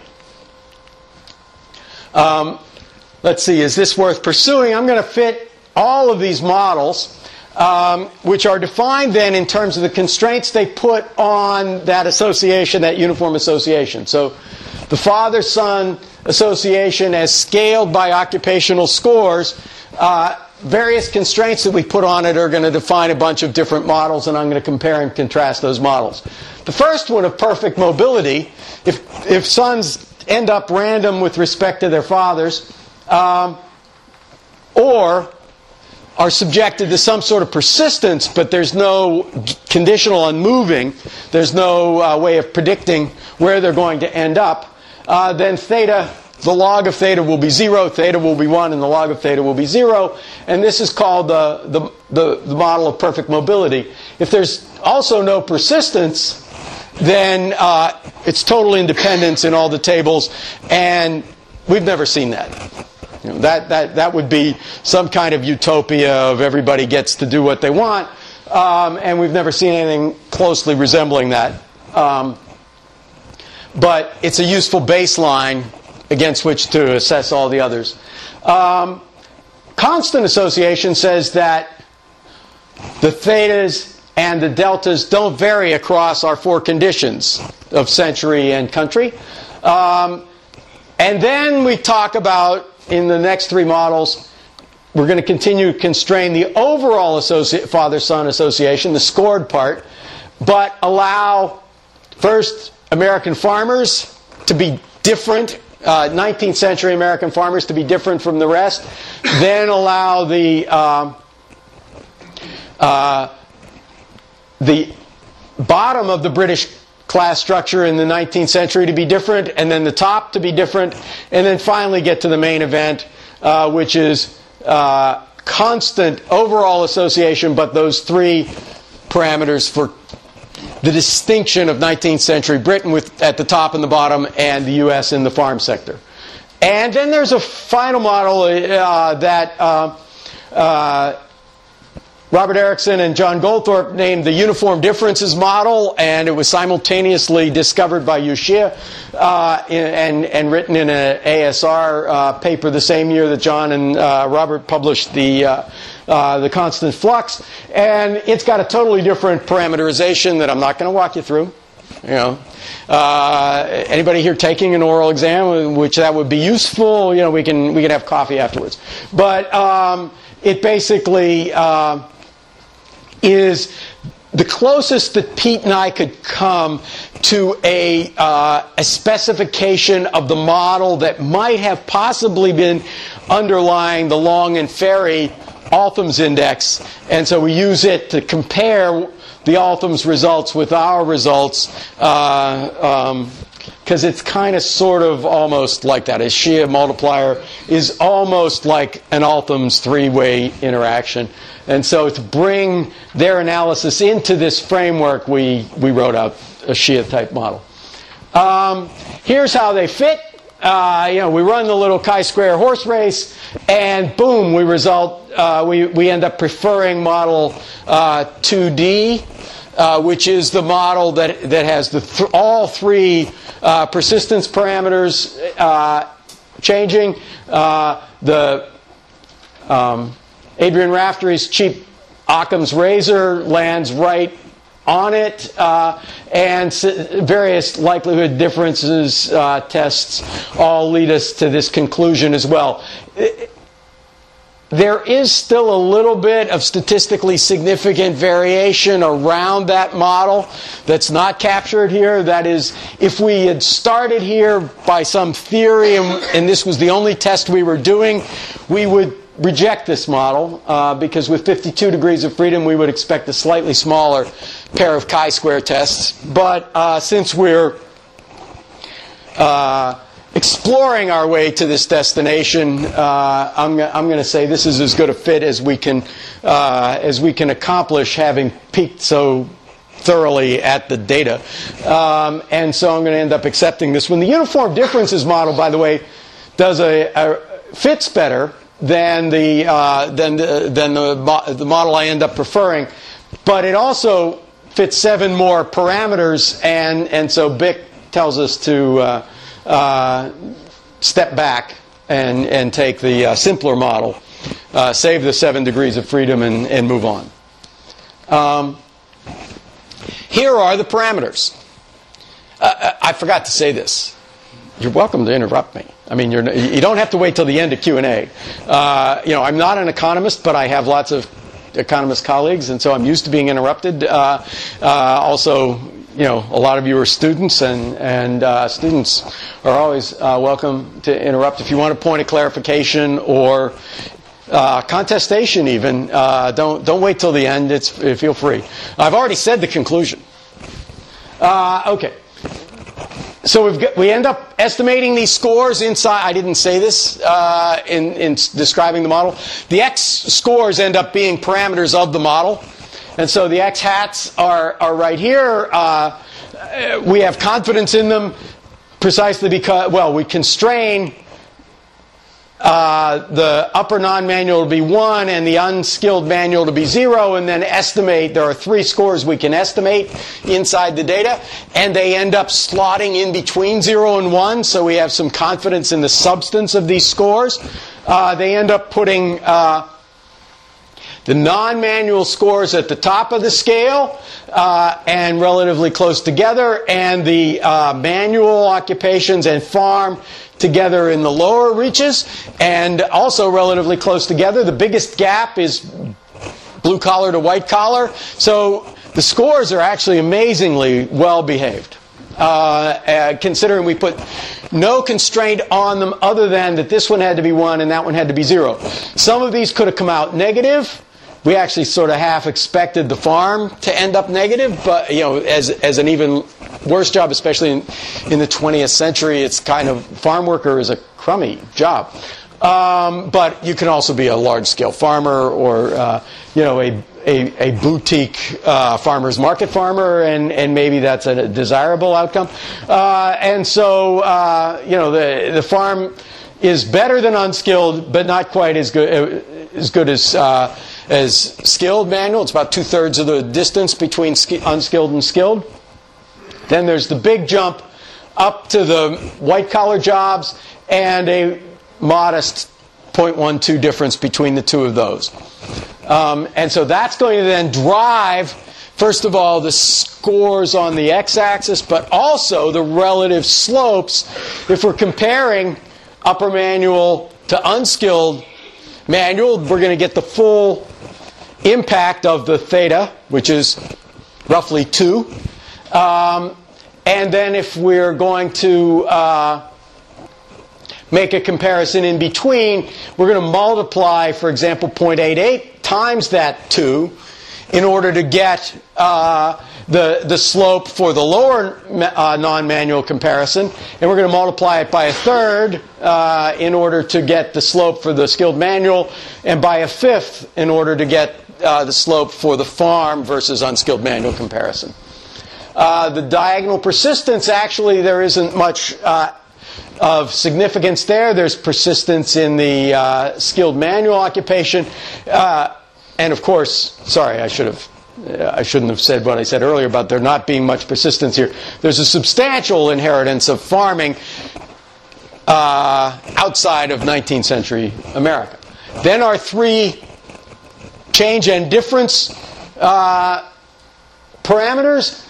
Um, let's see, is this worth pursuing? I'm going to fit all of these models, um, which are defined then in terms of the constraints they put on that association, that uniform association. So the father-son association as scaled by occupational scores uh, various constraints that we put on it are going to define a bunch of different models, and I'm going to compare and contrast those models. The first one of perfect mobility, if, if sons end up random with respect to their fathers, um, or are subjected to some sort of persistence, but there's no conditional on moving, there's no uh, way of predicting where they're going to end up, uh, then theta, the log of theta will be zero, theta will be one, and the log of theta will be zero, and this is called the, the, the, the model of perfect mobility. If there's also no persistence, then uh, it's total independence in all the tables, and we've never seen that. You know, that, that, that would be some kind of utopia of everybody gets to do what they want, um, and we've never seen anything closely resembling that. Um, but it's a useful baseline against which to assess all the others. Um, constant association says that the thetas and the deltas don't vary across our four conditions of century and country. Um, and then we talk about, in the next three models, we're going to continue to constrain the overall associ- father-son association, the scored part, but allow first American farmers to be different, uh, nineteenth century American farmers to be different from the rest, then allow the uh, uh, the bottom of the British class structure in the nineteenth century to be different, and then the top to be different, and then finally get to the main event, uh, which is uh, constant overall association, but those three parameters for the distinction of nineteenth century Britain with at the top and the bottom, and the U S in the farm sector. And then there's a final model uh, that uh, uh, Robert Erickson and John Goldthorpe named the Uniform Differences Model, and it was simultaneously discovered by Ushia uh, and, and written in an A S R uh, paper the same year that John and uh, Robert published the, uh, uh, the Constant Flux. And it's got a totally different parameterization that I'm not going to walk you through. You know, uh, anybody here taking an oral exam, which that would be useful, you know, we can, we can have coffee afterwards. But um, it basically Uh, is the closest that Pete and I could come to a, uh, a specification of the model that might have possibly been underlying the Long and Ferry Altham's index. And so we use it to compare the Altham's results with our results, because uh, um, it's kind of sort of almost like that. A Shia multiplier is almost like an Altham's three-way interaction. And so to bring their analysis into this framework, we, we wrote out a Shia-type model. Um, here's how they fit. Uh, you know, we run the little chi-square horse race, and boom, we result. Uh, we we end up preferring model uh, two D, uh, which is the model that that has the th- all three uh, persistence parameters uh, changing. Uh, the um, Adrian Raftery's cheap Occam's razor lands right on it, uh, and various likelihood differences uh, tests all lead us to this conclusion as well. There is still a little bit of statistically significant variation around that model that's not captured here. That is, if we had started here by some theory and, and this was the only test we were doing, we would reject this model uh, because with fifty-two degrees of freedom we would expect a slightly smaller pair of chi-square tests. But uh, since we're uh, exploring our way to this destination, uh, I'm, I'm going to say this is as good a fit as we can uh, as we can accomplish, having peeked so thoroughly at the data. Um, and so I'm going to end up accepting this one. The uniform differences model, by the way, does a, a fits better than the uh, than the than the, the model I end up preferring, but it also fits seven more parameters, and and so Bick tells us to uh, uh, step back and and take the uh, simpler model, uh, save the seven degrees of freedom, and and move on. Um, here are the parameters. Uh, I forgot to say this. you're welcome to interrupt me. I mean, you're, you don't have to wait till the end of Q and A. Uh, you know, I'm not an economist, but I have lots of economist colleagues, and so I'm used to being interrupted. Uh, uh, also, you know, a lot of you are students, and, and uh, students are always uh, welcome to interrupt. If you want a point of clarification or uh, contestation even, uh, don't, don't wait till the end. It's, feel free. I've already said the conclusion. Uh, okay. So we've got, we end up estimating these scores inside. I didn't say this uh, in, in describing the model. The X scores end up being parameters of the model. And so the X hats are, are right here. Uh, we have confidence in them precisely because, well, we constrain uh, the upper non-manual to be one and the unskilled manual to be zero, and then estimate. There are three scores we can estimate inside the data, and they end up slotting in between zero and one, so we have some confidence in the substance of these scores. Uh, they end up putting uh, the non-manual scores at the top of the scale uh, and relatively close together, and the uh, manual occupations and farm together in the lower reaches, and also relatively close together. The biggest gap is blue collar to white collar. So the scores are actually amazingly well behaved, uh, uh, considering we put no constraint on them other than that this one had to be one and that one had to be zero. Some of these could have come out negative. We actually sort of half expected the farm to end up negative, but you know, as as an even worse job, especially in, in the twentieth century, it's kind of, farm worker is a crummy job. Um, but you can also be a large-scale farmer, or uh, you know, a a, a boutique uh, farmer's market farmer, and, and maybe that's a desirable outcome. Uh, and so uh, you know, the the farm is better than unskilled, but not quite as good as good as uh, as skilled manual. It's about two-thirds of the distance between sk- unskilled and skilled. Then there's the big jump up to the white-collar jobs, and a modest zero point one two difference between the two of those. Um, and so that's going to then drive, first of all, the scores on the x-axis, but also the relative slopes. If we're comparing upper manual to unskilled manual, we're going to get the full impact of the theta, which is roughly two. Um, and then if we're going to uh, make a comparison in between, we're going to multiply, for example, zero point eight eight times that two in order to get uh, the, the slope for the lower uh, non-manual comparison. And we're going to multiply it by a third uh, in order to get the slope for the skilled manual, and by a fifth in order to get uh, the slope for the farm versus unskilled manual comparison. Uh, the diagonal persistence, actually, there isn't much uh, of significance there. There's persistence in the uh, skilled manual occupation. Uh, and of course, sorry, I should have, uh, I shouldn't have said what I said earlier about there not being much persistence here. There's a substantial inheritance of farming uh, outside of nineteenth century America. Then our three change and difference uh, parameters.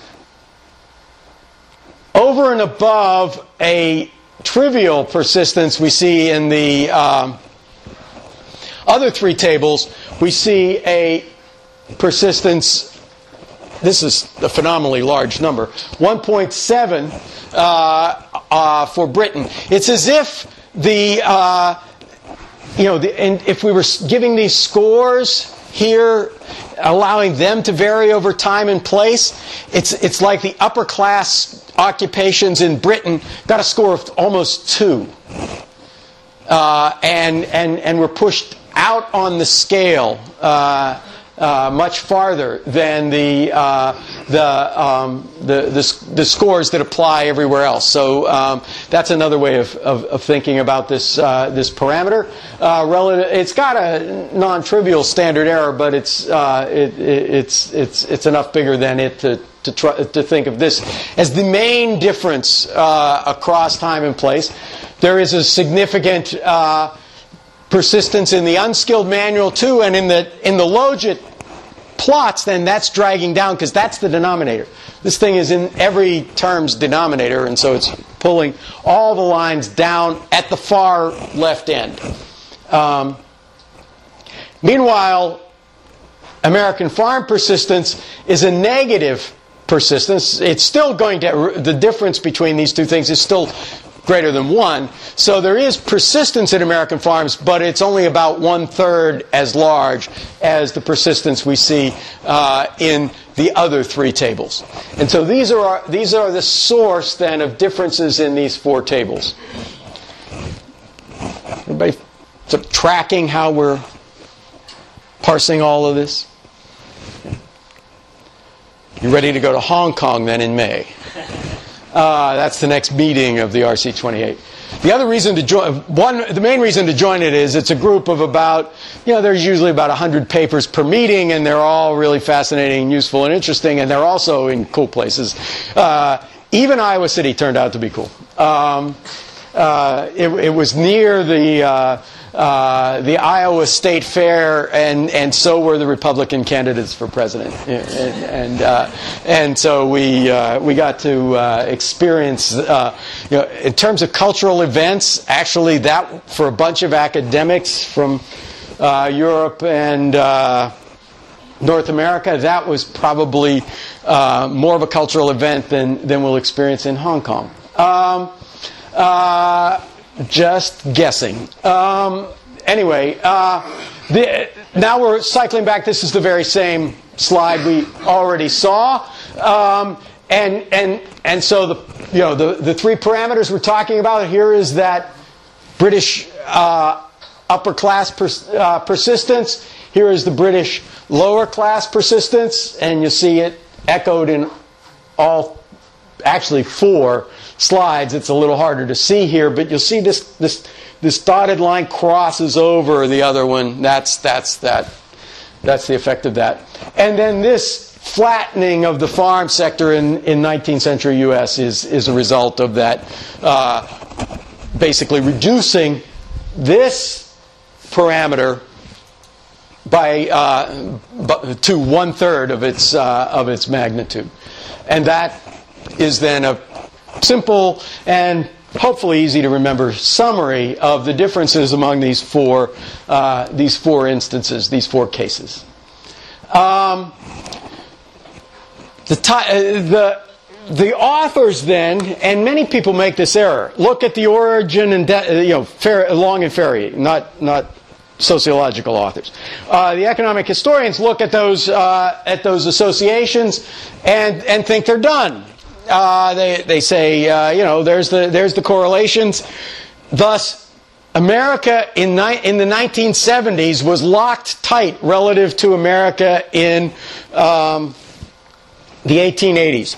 Over and above a trivial persistence we see in the um, other three tables, we see a persistence, this is a phenomenally large number, one point seven uh, uh, for Britain. It's as if the, uh, you know, the, and if we were giving these scores here, allowing them to vary over time and place, it's it's like the upper class occupations in Britain got a score of almost two, uh, and and and were pushed out on the scale uh, uh, much farther than the uh, the, um, the the the scores that apply everywhere else. So um, that's another way of, of, of thinking about this uh, this parameter. Uh, relative, it's got a non-trivial standard error, but it's uh, it, it, it's it's it's enough bigger than it to to try to think of this as the main difference uh, across time and place. There is a significant uh, persistence in the unskilled manual too, and in the in the logit plots, then that's dragging down because that's the denominator. This thing is in every term's denominator, and so it's pulling all the lines down at the far left end. Um, meanwhile, American farm persistence is a negative persistence. It's still going to, the difference between these two things is still greater than one. So there is persistence in American farms, but it's only about one-third as large as the persistence we see uh, in the other three tables. And so these are our, these are the source, then, of differences in these four tables. Everybody tracking how we're parsing all of this? You ready to go to Hong Kong, then, in May? Uh, that's the next meeting of the R C twenty-eight. The other reason to join, one, the main reason to join it is it's a group of about, you know, there's usually about one hundred papers per meeting, and they're all really fascinating, useful, and interesting, and they're also in cool places. Uh, even Iowa City turned out to be cool. Um, uh, it, it was near the uh, uh, the Iowa State Fair, and, and so were the Republican candidates for president, and and, uh, and so we uh, we got to uh, experience, uh, you know, in terms of cultural events. Actually, that for a bunch of academics from uh, Europe and uh, North America, that was probably uh, more of a cultural event than than we'll experience in Hong Kong. Um, uh, Just guessing. Um, anyway, uh, the, now we're cycling back. This is the very same slide we already saw, um, and and and so the you know the the three parameters we're talking about here is that British uh, upper class pers- uh, persistence. Here is the British lower class persistence, and you see it echoed in all, actually four slides. It's a little harder to see here, but you'll see this this this dotted line crosses over the other one. That's that's that that's the effect of that. And then this flattening of the farm sector in, in nineteenth century U S is is a result of that, uh, basically reducing this parameter by uh, to one third of its uh, of its magnitude, and that is then a simple and hopefully easy to remember summary of the differences among these four uh, these four instances, these four cases. Um, the, ti- the the authors then, and many people make this error, look at the origin and de- you know Fer- Long and Ferrier, not not sociological authors. Uh, the economic historians look at those uh, at those associations and and think they're done. Uh, they they say uh, you know there's the there's the correlations. Thus, America in ni- in the nineteen seventies was locked tight relative to America in um, the eighteen eighties.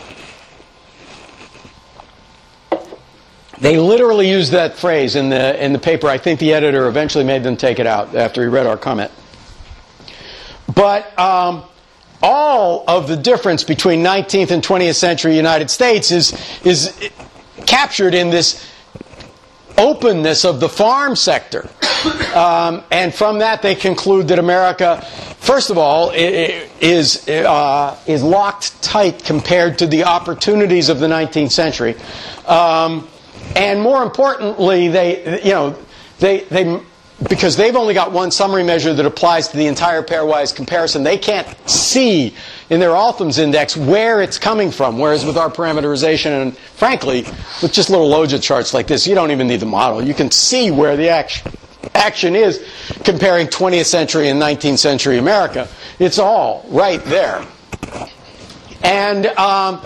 They literally used that phrase in the in the paper. I think the editor eventually made them take it out after he read our comment. But um, all of the difference between nineteenth and twentieth century United States is is captured in this openness of the farm sector, um, and from that they conclude that America, first of all, is uh, is locked tight compared to the opportunities of the nineteenth century. Um, And more importantly, they, you know, they, they, because they've only got one summary measure that applies to the entire pairwise comparison, they can't see in their Altham's index where it's coming from. Whereas with our parameterization, and frankly, with just little Logit charts like this, you don't even need the model. You can see where the action, action is comparing twentieth century and nineteenth century America. It's all right there. And, um,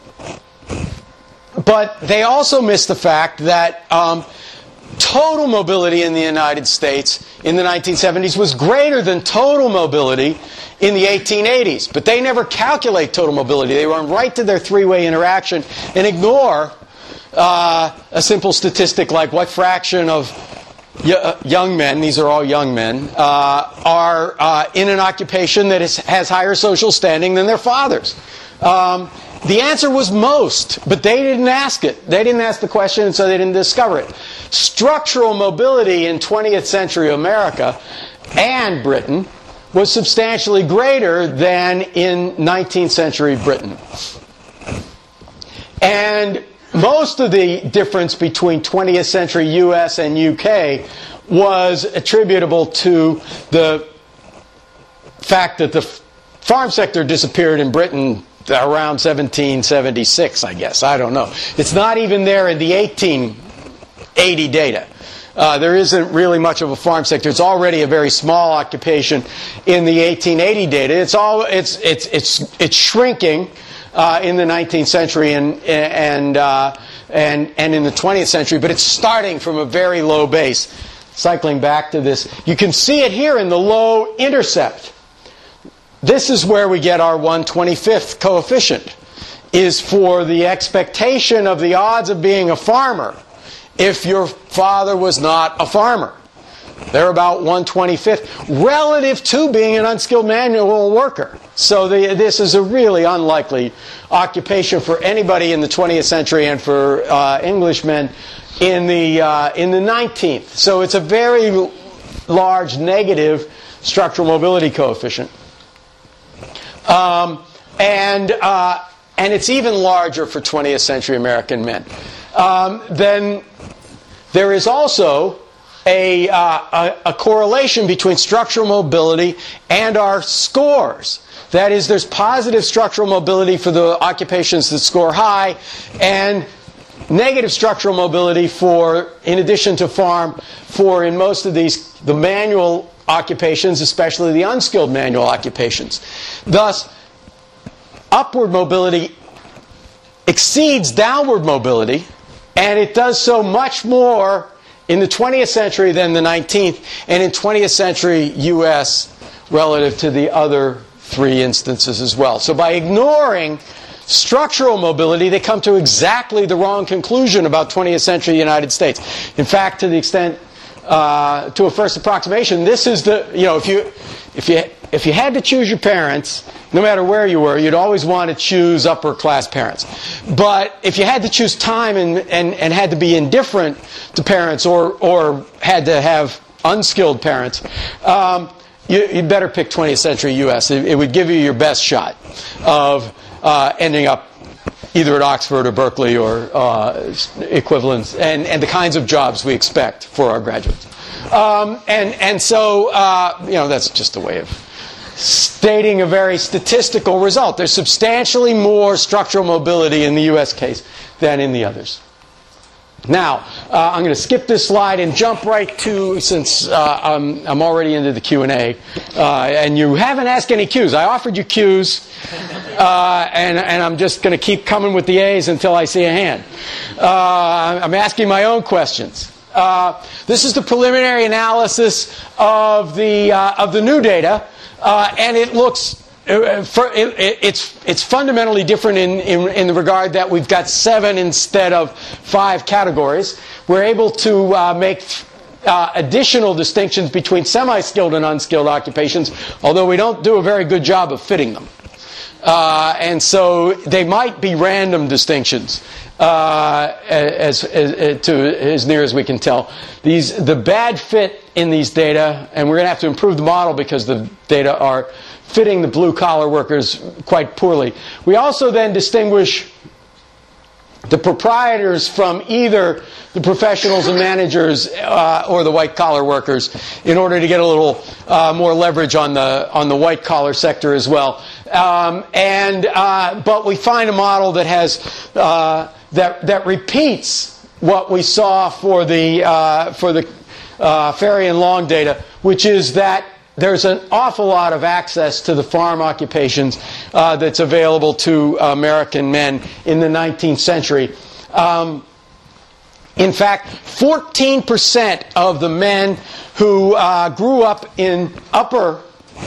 But they also miss the fact that um, total mobility in the United States in the nineteen seventies was greater than total mobility in the eighteen eighties. But they never calculate total mobility. They run right to their three-way interaction and ignore uh, a simple statistic like what fraction of y- young men, these are all young men, uh, are uh, in an occupation that is, has higher social standing than their fathers. Um, The answer was most, but they didn't ask it. They didn't ask the question, and so they didn't discover it. Structural mobility in twentieth century America and Britain was substantially greater than in nineteenth century Britain. And most of the difference between twentieth century U S and U K was attributable to the fact that the farm sector disappeared in Britain around seventeen seventy-six, I guess. I don't know. It's not even there in the eighteen eighty data. Uh, there isn't really much of a farm sector. It's already a very small occupation in the eighteen eighty data. It's all it's it's it's it's shrinking uh, in the nineteenth century and and uh, and and in the twentieth century, but it's starting from a very low base. Cycling back to this, you can see it here in the low intercept. This is where we get our one twenty-fifth coefficient, is for the expectation of the odds of being a farmer if your father was not a farmer. They're about one twenty-fifth relative to being an unskilled manual worker. So the, this is a really unlikely occupation for anybody in the twentieth century and for uh, Englishmen in the, uh, in the nineteenth. So it's a very large negative structural mobility coefficient. Um, and, uh, and it's even larger for twentieth century American men. Um, then there is also a, uh, a, a correlation between structural mobility and our scores. That is, there's positive structural mobility for the occupations that score high, and negative structural mobility for, in addition to farm, for in most of these, the manual occupations, especially the unskilled manual occupations. Thus, upward mobility exceeds downward mobility, and it does so much more in the twentieth century than the nineteenth, and in twentieth century U S relative to the other three instances as well. So by ignoring structural mobility, they come to exactly the wrong conclusion about twentieth century United States. In fact, to the extent, uh, to a first approximation, this is the, you know, if you, if you, if you had to choose your parents, no matter where you were, you'd always want to choose upper class parents. But if you had to choose time and, and, and had to be indifferent to parents, or, or had to have unskilled parents, um, you, you'd better pick twentieth century U S. It, it would give you your best shot of uh, ending up either at Oxford or Berkeley or uh, equivalents, and, and the kinds of jobs we expect for our graduates. Um, and, and so, uh, you know, that's just a way of stating a very statistical result. There's substantially more structural mobility in the U S case than in the others. Now, uh, I'm going to skip this slide and jump right to, since uh, I'm, I'm already into the Q and A, uh, and you haven't asked any Qs. I offered you Qs, uh, and, and I'm just going to keep coming with the A's until I see a hand. Uh, I'm asking my own questions. Uh, this is the preliminary analysis of the, uh, of the new data, uh, and it looks... Uh, for, it, it's it's fundamentally different in, in in the regard that we've got seven instead of five categories. We're able to uh, make uh, additional distinctions between semi-skilled and unskilled occupations, although we don't do a very good job of fitting them. Uh, and so they might be random distinctions, uh, as, as to as near as we can tell. These the bad fit in these data, and we're going to have to improve the model because the data are fitting the blue-collar workers quite poorly. We also then distinguish the proprietors from either the professionals and managers uh, or the white-collar workers in order to get a little uh, more leverage on the on the white-collar sector as well. Um, and uh, but we find a model that has uh, that that repeats what we saw for the uh, for the uh, Ferry and Long data, which is that there's an awful lot of access to the farm occupations uh, that's available to American men in the nineteenth century. Um, in fact, fourteen percent of the men who uh, grew up in upper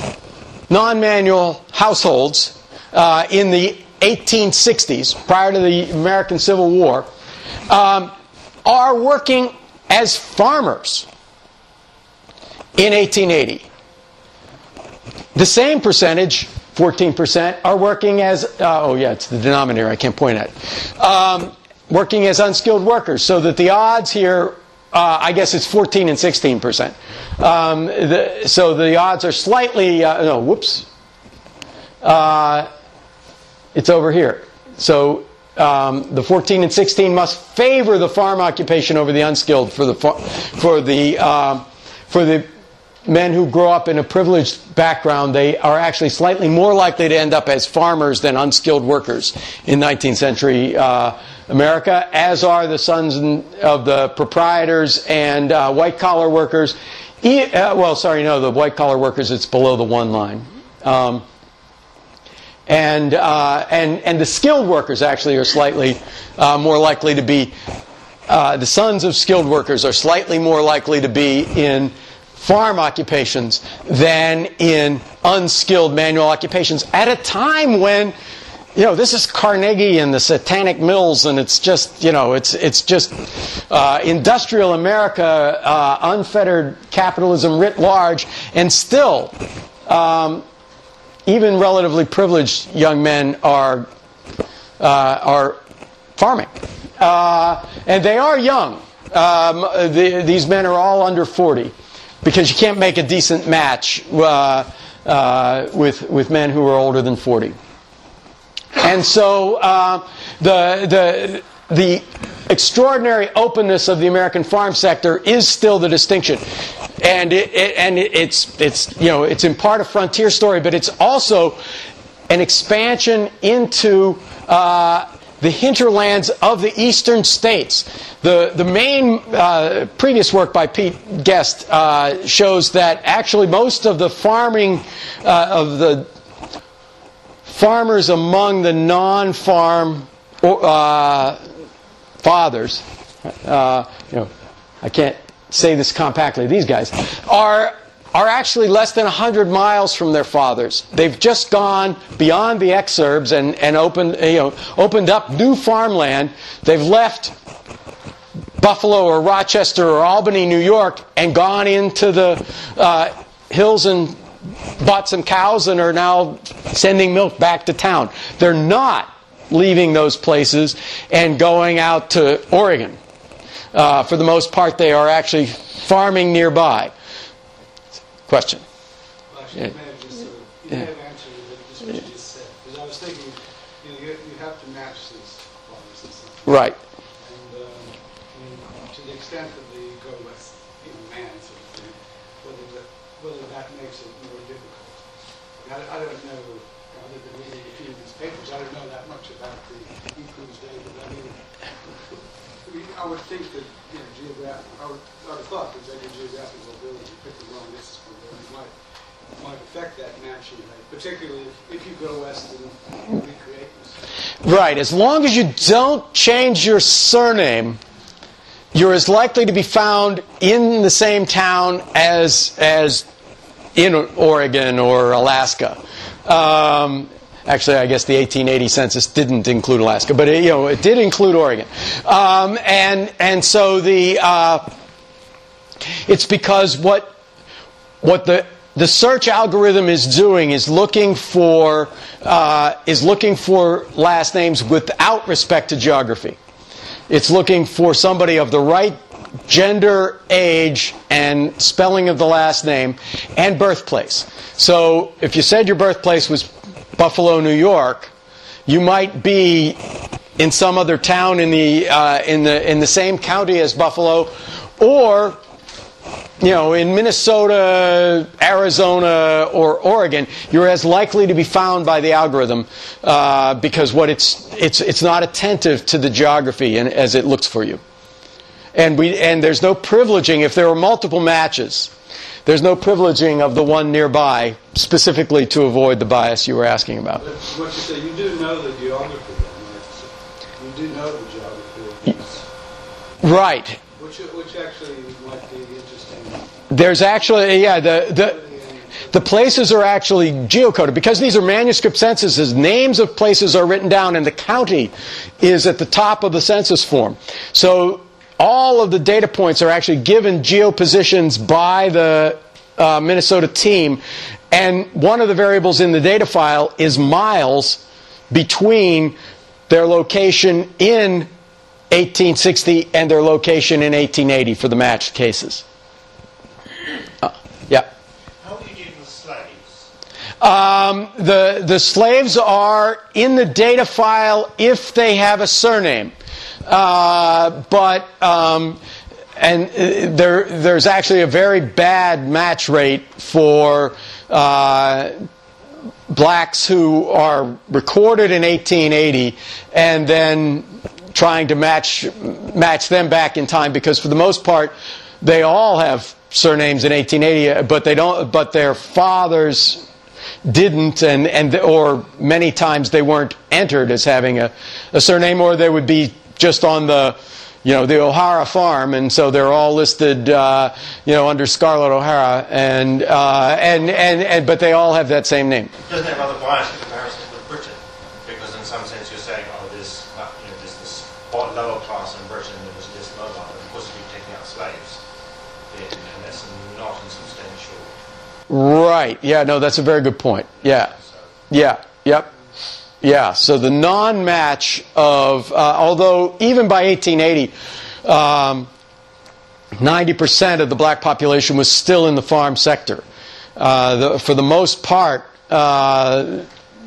non-manual households uh, in the eighteen sixties, prior to the American Civil War, um, are working as farmers in eighteen eighty. The same percentage, fourteen percent, are working as, uh, oh yeah, it's the denominator, I can't point at, um, working as unskilled workers, so that the odds here, uh, I guess it's fourteen and sixteen percent. Um, the, so the odds are slightly, uh, no, whoops, uh, it's over here. So um, the fourteen and sixteen must favor the farm occupation over the unskilled for the for the uh, for the men who grow up in a privileged background. They are actually slightly more likely to end up as farmers than unskilled workers in nineteenth century uh, America, as are the sons of the proprietors and uh, white-collar workers. E- uh, well, sorry, no, the white-collar workers, it's below the one line. Um, and, uh, and, and the skilled workers actually are slightly uh, more likely to be, uh, the sons of skilled workers are slightly more likely to be in farm occupations than in unskilled manual occupations at a time when, you know, this is Carnegie and the Satanic Mills, and it's just, you know, it's it's just uh, industrial America, uh, unfettered capitalism writ large, and still, um, even relatively privileged young men are uh, are farming, uh, and they are young. Um, the, these men are all under forty, because you can't make a decent match uh, uh, with with men who are older than forty. And so uh, the the the extraordinary openness of the American farm sector is still the distinction, and it, it, and it's it's you know it's in part a frontier story, but it's also an expansion into uh, the hinterlands of the eastern states. The the main uh, previous work by Pete Guest uh, shows that actually most of the farming uh, of the farmers among the non-farm uh, fathers, uh, you know, I can't say this compactly, these guys, are are actually less than one hundred miles from their fathers. They've just gone beyond the exurbs and, and opened, you know, opened up new farmland. They've left Buffalo or Rochester or Albany, New York, and gone into the uh, hills and bought some cows and are now sending milk back to town. They're not leaving those places and going out to Oregon. Uh, for the most part, they are actually farming nearby. Question? Well, actually, yeah. You may have just sort of, you may have answered just what you just said. Because I was thinking, you know, you, you have to match these farmers and stuff. Right. And um, I mean, to the extent that they go with, you know, man sort of thing, whether, the, whether that makes it more difficult. I, I don't know, other than reading a few of these papers, I don't know that much about the Equals Day, but I mean, I mean, I would think that, you know, geographic, I would, I would have thought that any geographic mobility, pick the wrong distance from there, might, might affect that matching rate, particularly if, if you go west and recreate this. Right. As long as you don't change your surname, you're as likely to be found in the same town as as in Oregon or Alaska. Um, actually, I guess the eighteen eighty census didn't include Alaska, but it, you know it did include Oregon. Um, and and so the uh, it's because what what the the search algorithm is doing is looking for uh, is looking for last names without respect to geography. It's looking for somebody of the right gender, age, and spelling of the last name, and birthplace. So if you said your birthplace was Buffalo, New York, you might be in some other town in the uh, in the in the same county as Buffalo, or you know, in Minnesota, Arizona, or Oregon, you're as likely to be found by the algorithm uh, because what it's it's it's not attentive to the geography and, as it looks for you. And we and there's no privileging if there are multiple matches. There's no privileging of the one nearby, specifically to avoid the bias you were asking about. But what you say, you do know the geography, then, right? You do know the geography of these. Right. Which, which actually might be interesting. There's actually, yeah, the the. The places are actually geocoded. Because these are manuscript censuses, names of places are written down, and the county is at the top of the census form. So all of the data points are actually given geopositions by the uh, Minnesota team, and one of the variables in the data file is miles between their location in eighteen sixty and their location in eighteen eighty for the matched cases. Uh, yeah. How do you deal with slaves? Um, the, the slaves are in the data file if they have a surname. Uh, but um, and there, there's actually a very bad match rate for uh, blacks who are recorded in eighteen eighty and then trying to match match them back in time, because for the most part they all have surnames in eighteen eighty, but they don't. But their fathers didn't, and and or many times they weren't entered as having a, a surname, or they would be just on the, you know, the O'Hara farm, and so they're all listed, uh, you know, under Scarlett O'Hara, and uh, and and and but they all have that same name. Doesn't it have rather biased in comparison with Britain? Because in some sense you're saying, oh, there's uh, you know, there's this lower class in Britain that was this mobile, and of course if you're taking out slaves, it, and that's not insubstantial. Right. Yeah. No, that's a very good point. Yeah. Yeah. Yep. Yeah, so the non-match of, uh, although even by eighteen eighty, um, ninety percent of the black population was still in the farm sector. Uh, the, for the most part, uh,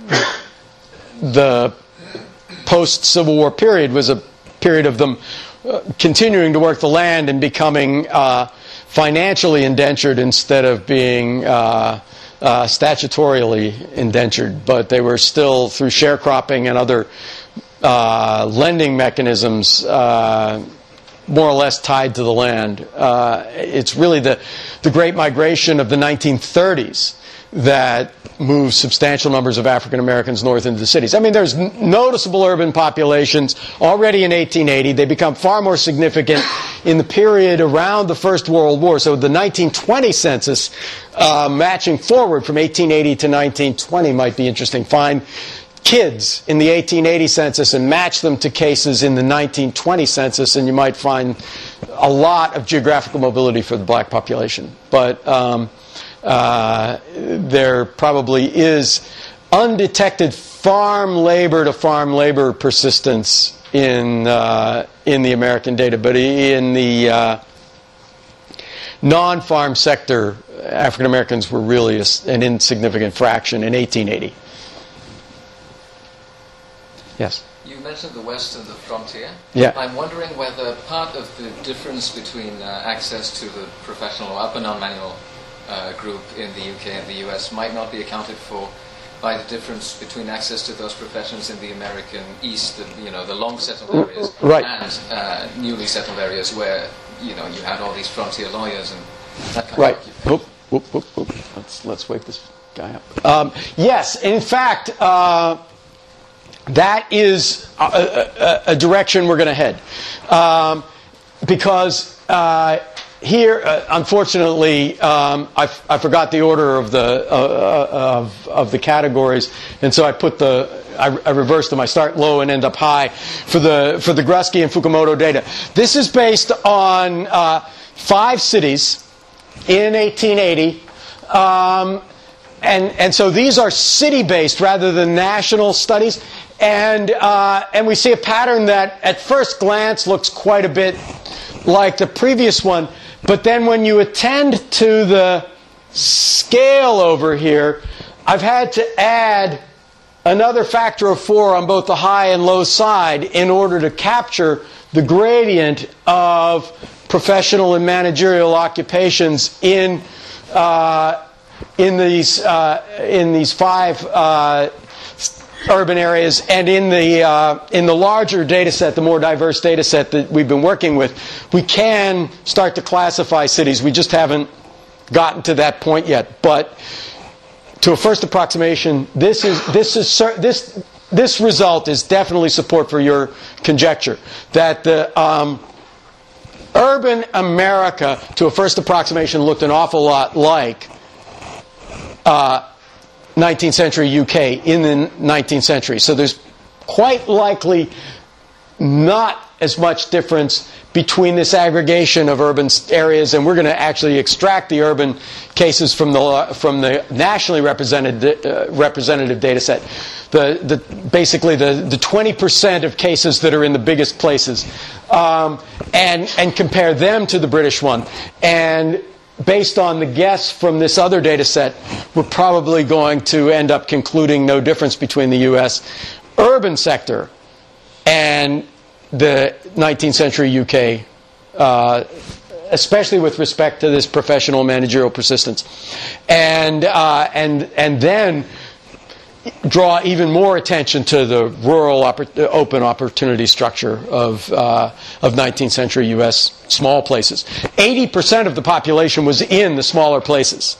the post-Civil War period was a period of them uh, continuing to work the land and becoming uh, financially indentured instead of being uh, Uh, statutorily indentured, but they were still, through sharecropping and other uh, lending mechanisms, uh, more or less tied to the land. Uh, it's really the, the Great Migration of the nineteen thirties that moves substantial numbers of African Americans north into the cities. I mean, there's n- noticeable urban populations already in eighteen eighty. They become far more significant in the period around the First World War. So the nineteen twenty census, uh, matching forward from eighteen eighty to nineteen twenty, might be interesting. Find kids in the eighteen eighty census and match them to cases in the nineteen twenty census, and you might find a lot of geographical mobility for the black population. But um, Uh, there probably is undetected farm labor to farm labor persistence in uh, in the American data, but in the uh, non-farm sector, African Americans were really a, an insignificant fraction in eighteen eighty. Yes. You mentioned the West and the frontier. Yeah. I'm wondering whether part of the difference between uh, access to the professional or upper non-manual Uh, group in the U K and the U S might not be accounted for by the difference between access to those professions in the American East, and, you know, the long settled areas, right, and uh, newly settled areas where, you know, you had all these frontier lawyers and that kind right. of occupation. Oop, oop, oop, oop. Let's let's wake this guy up. Um, yes, in fact, uh, that is a, a, a direction we're going to head, um, because. Uh, Here, uh, unfortunately, um, I, f- I forgot the order of the uh, of, of the categories, and so I put the I, I reversed them. I start low and end up high for the for the Grusky and Fukumoto data. This is based on uh, five cities in eighteen eighty, um, and and so these are city-based rather than national studies, and uh, and we see a pattern that at first glance looks quite a bit like the previous one. But then when you attend to the scale over here, I've had to add another factor of four on both the high and low side in order to capture the gradient of professional and managerial occupations in uh, in these uh, in these five uh, urban areas, and in the uh, in the larger data set, the more diverse data set that we've been working with, we can start to classify cities. We just haven't gotten to that point yet. But to a first approximation, this is this is this this result is definitely support for your conjecture that the um, urban America, to a first approximation, looked an awful lot like Uh, nineteenth century U K in the nineteenth century. So there's quite likely not as much difference between this aggregation of urban areas, and we're going to actually extract the urban cases from the from the nationally represented uh, representative data set. The the basically the the twenty percent of cases that are in the biggest places, um, and and compare them to the British one. And based on the guess from this other data set, we're probably going to end up concluding no difference between the U S urban sector and the nineteenth century U K, uh, especially with respect to this professional managerial persistence. And, uh, and, and then draw even more attention to the rural oppor- open opportunity structure of, uh, of nineteenth century U S small places. eighty percent of the population was in the smaller places.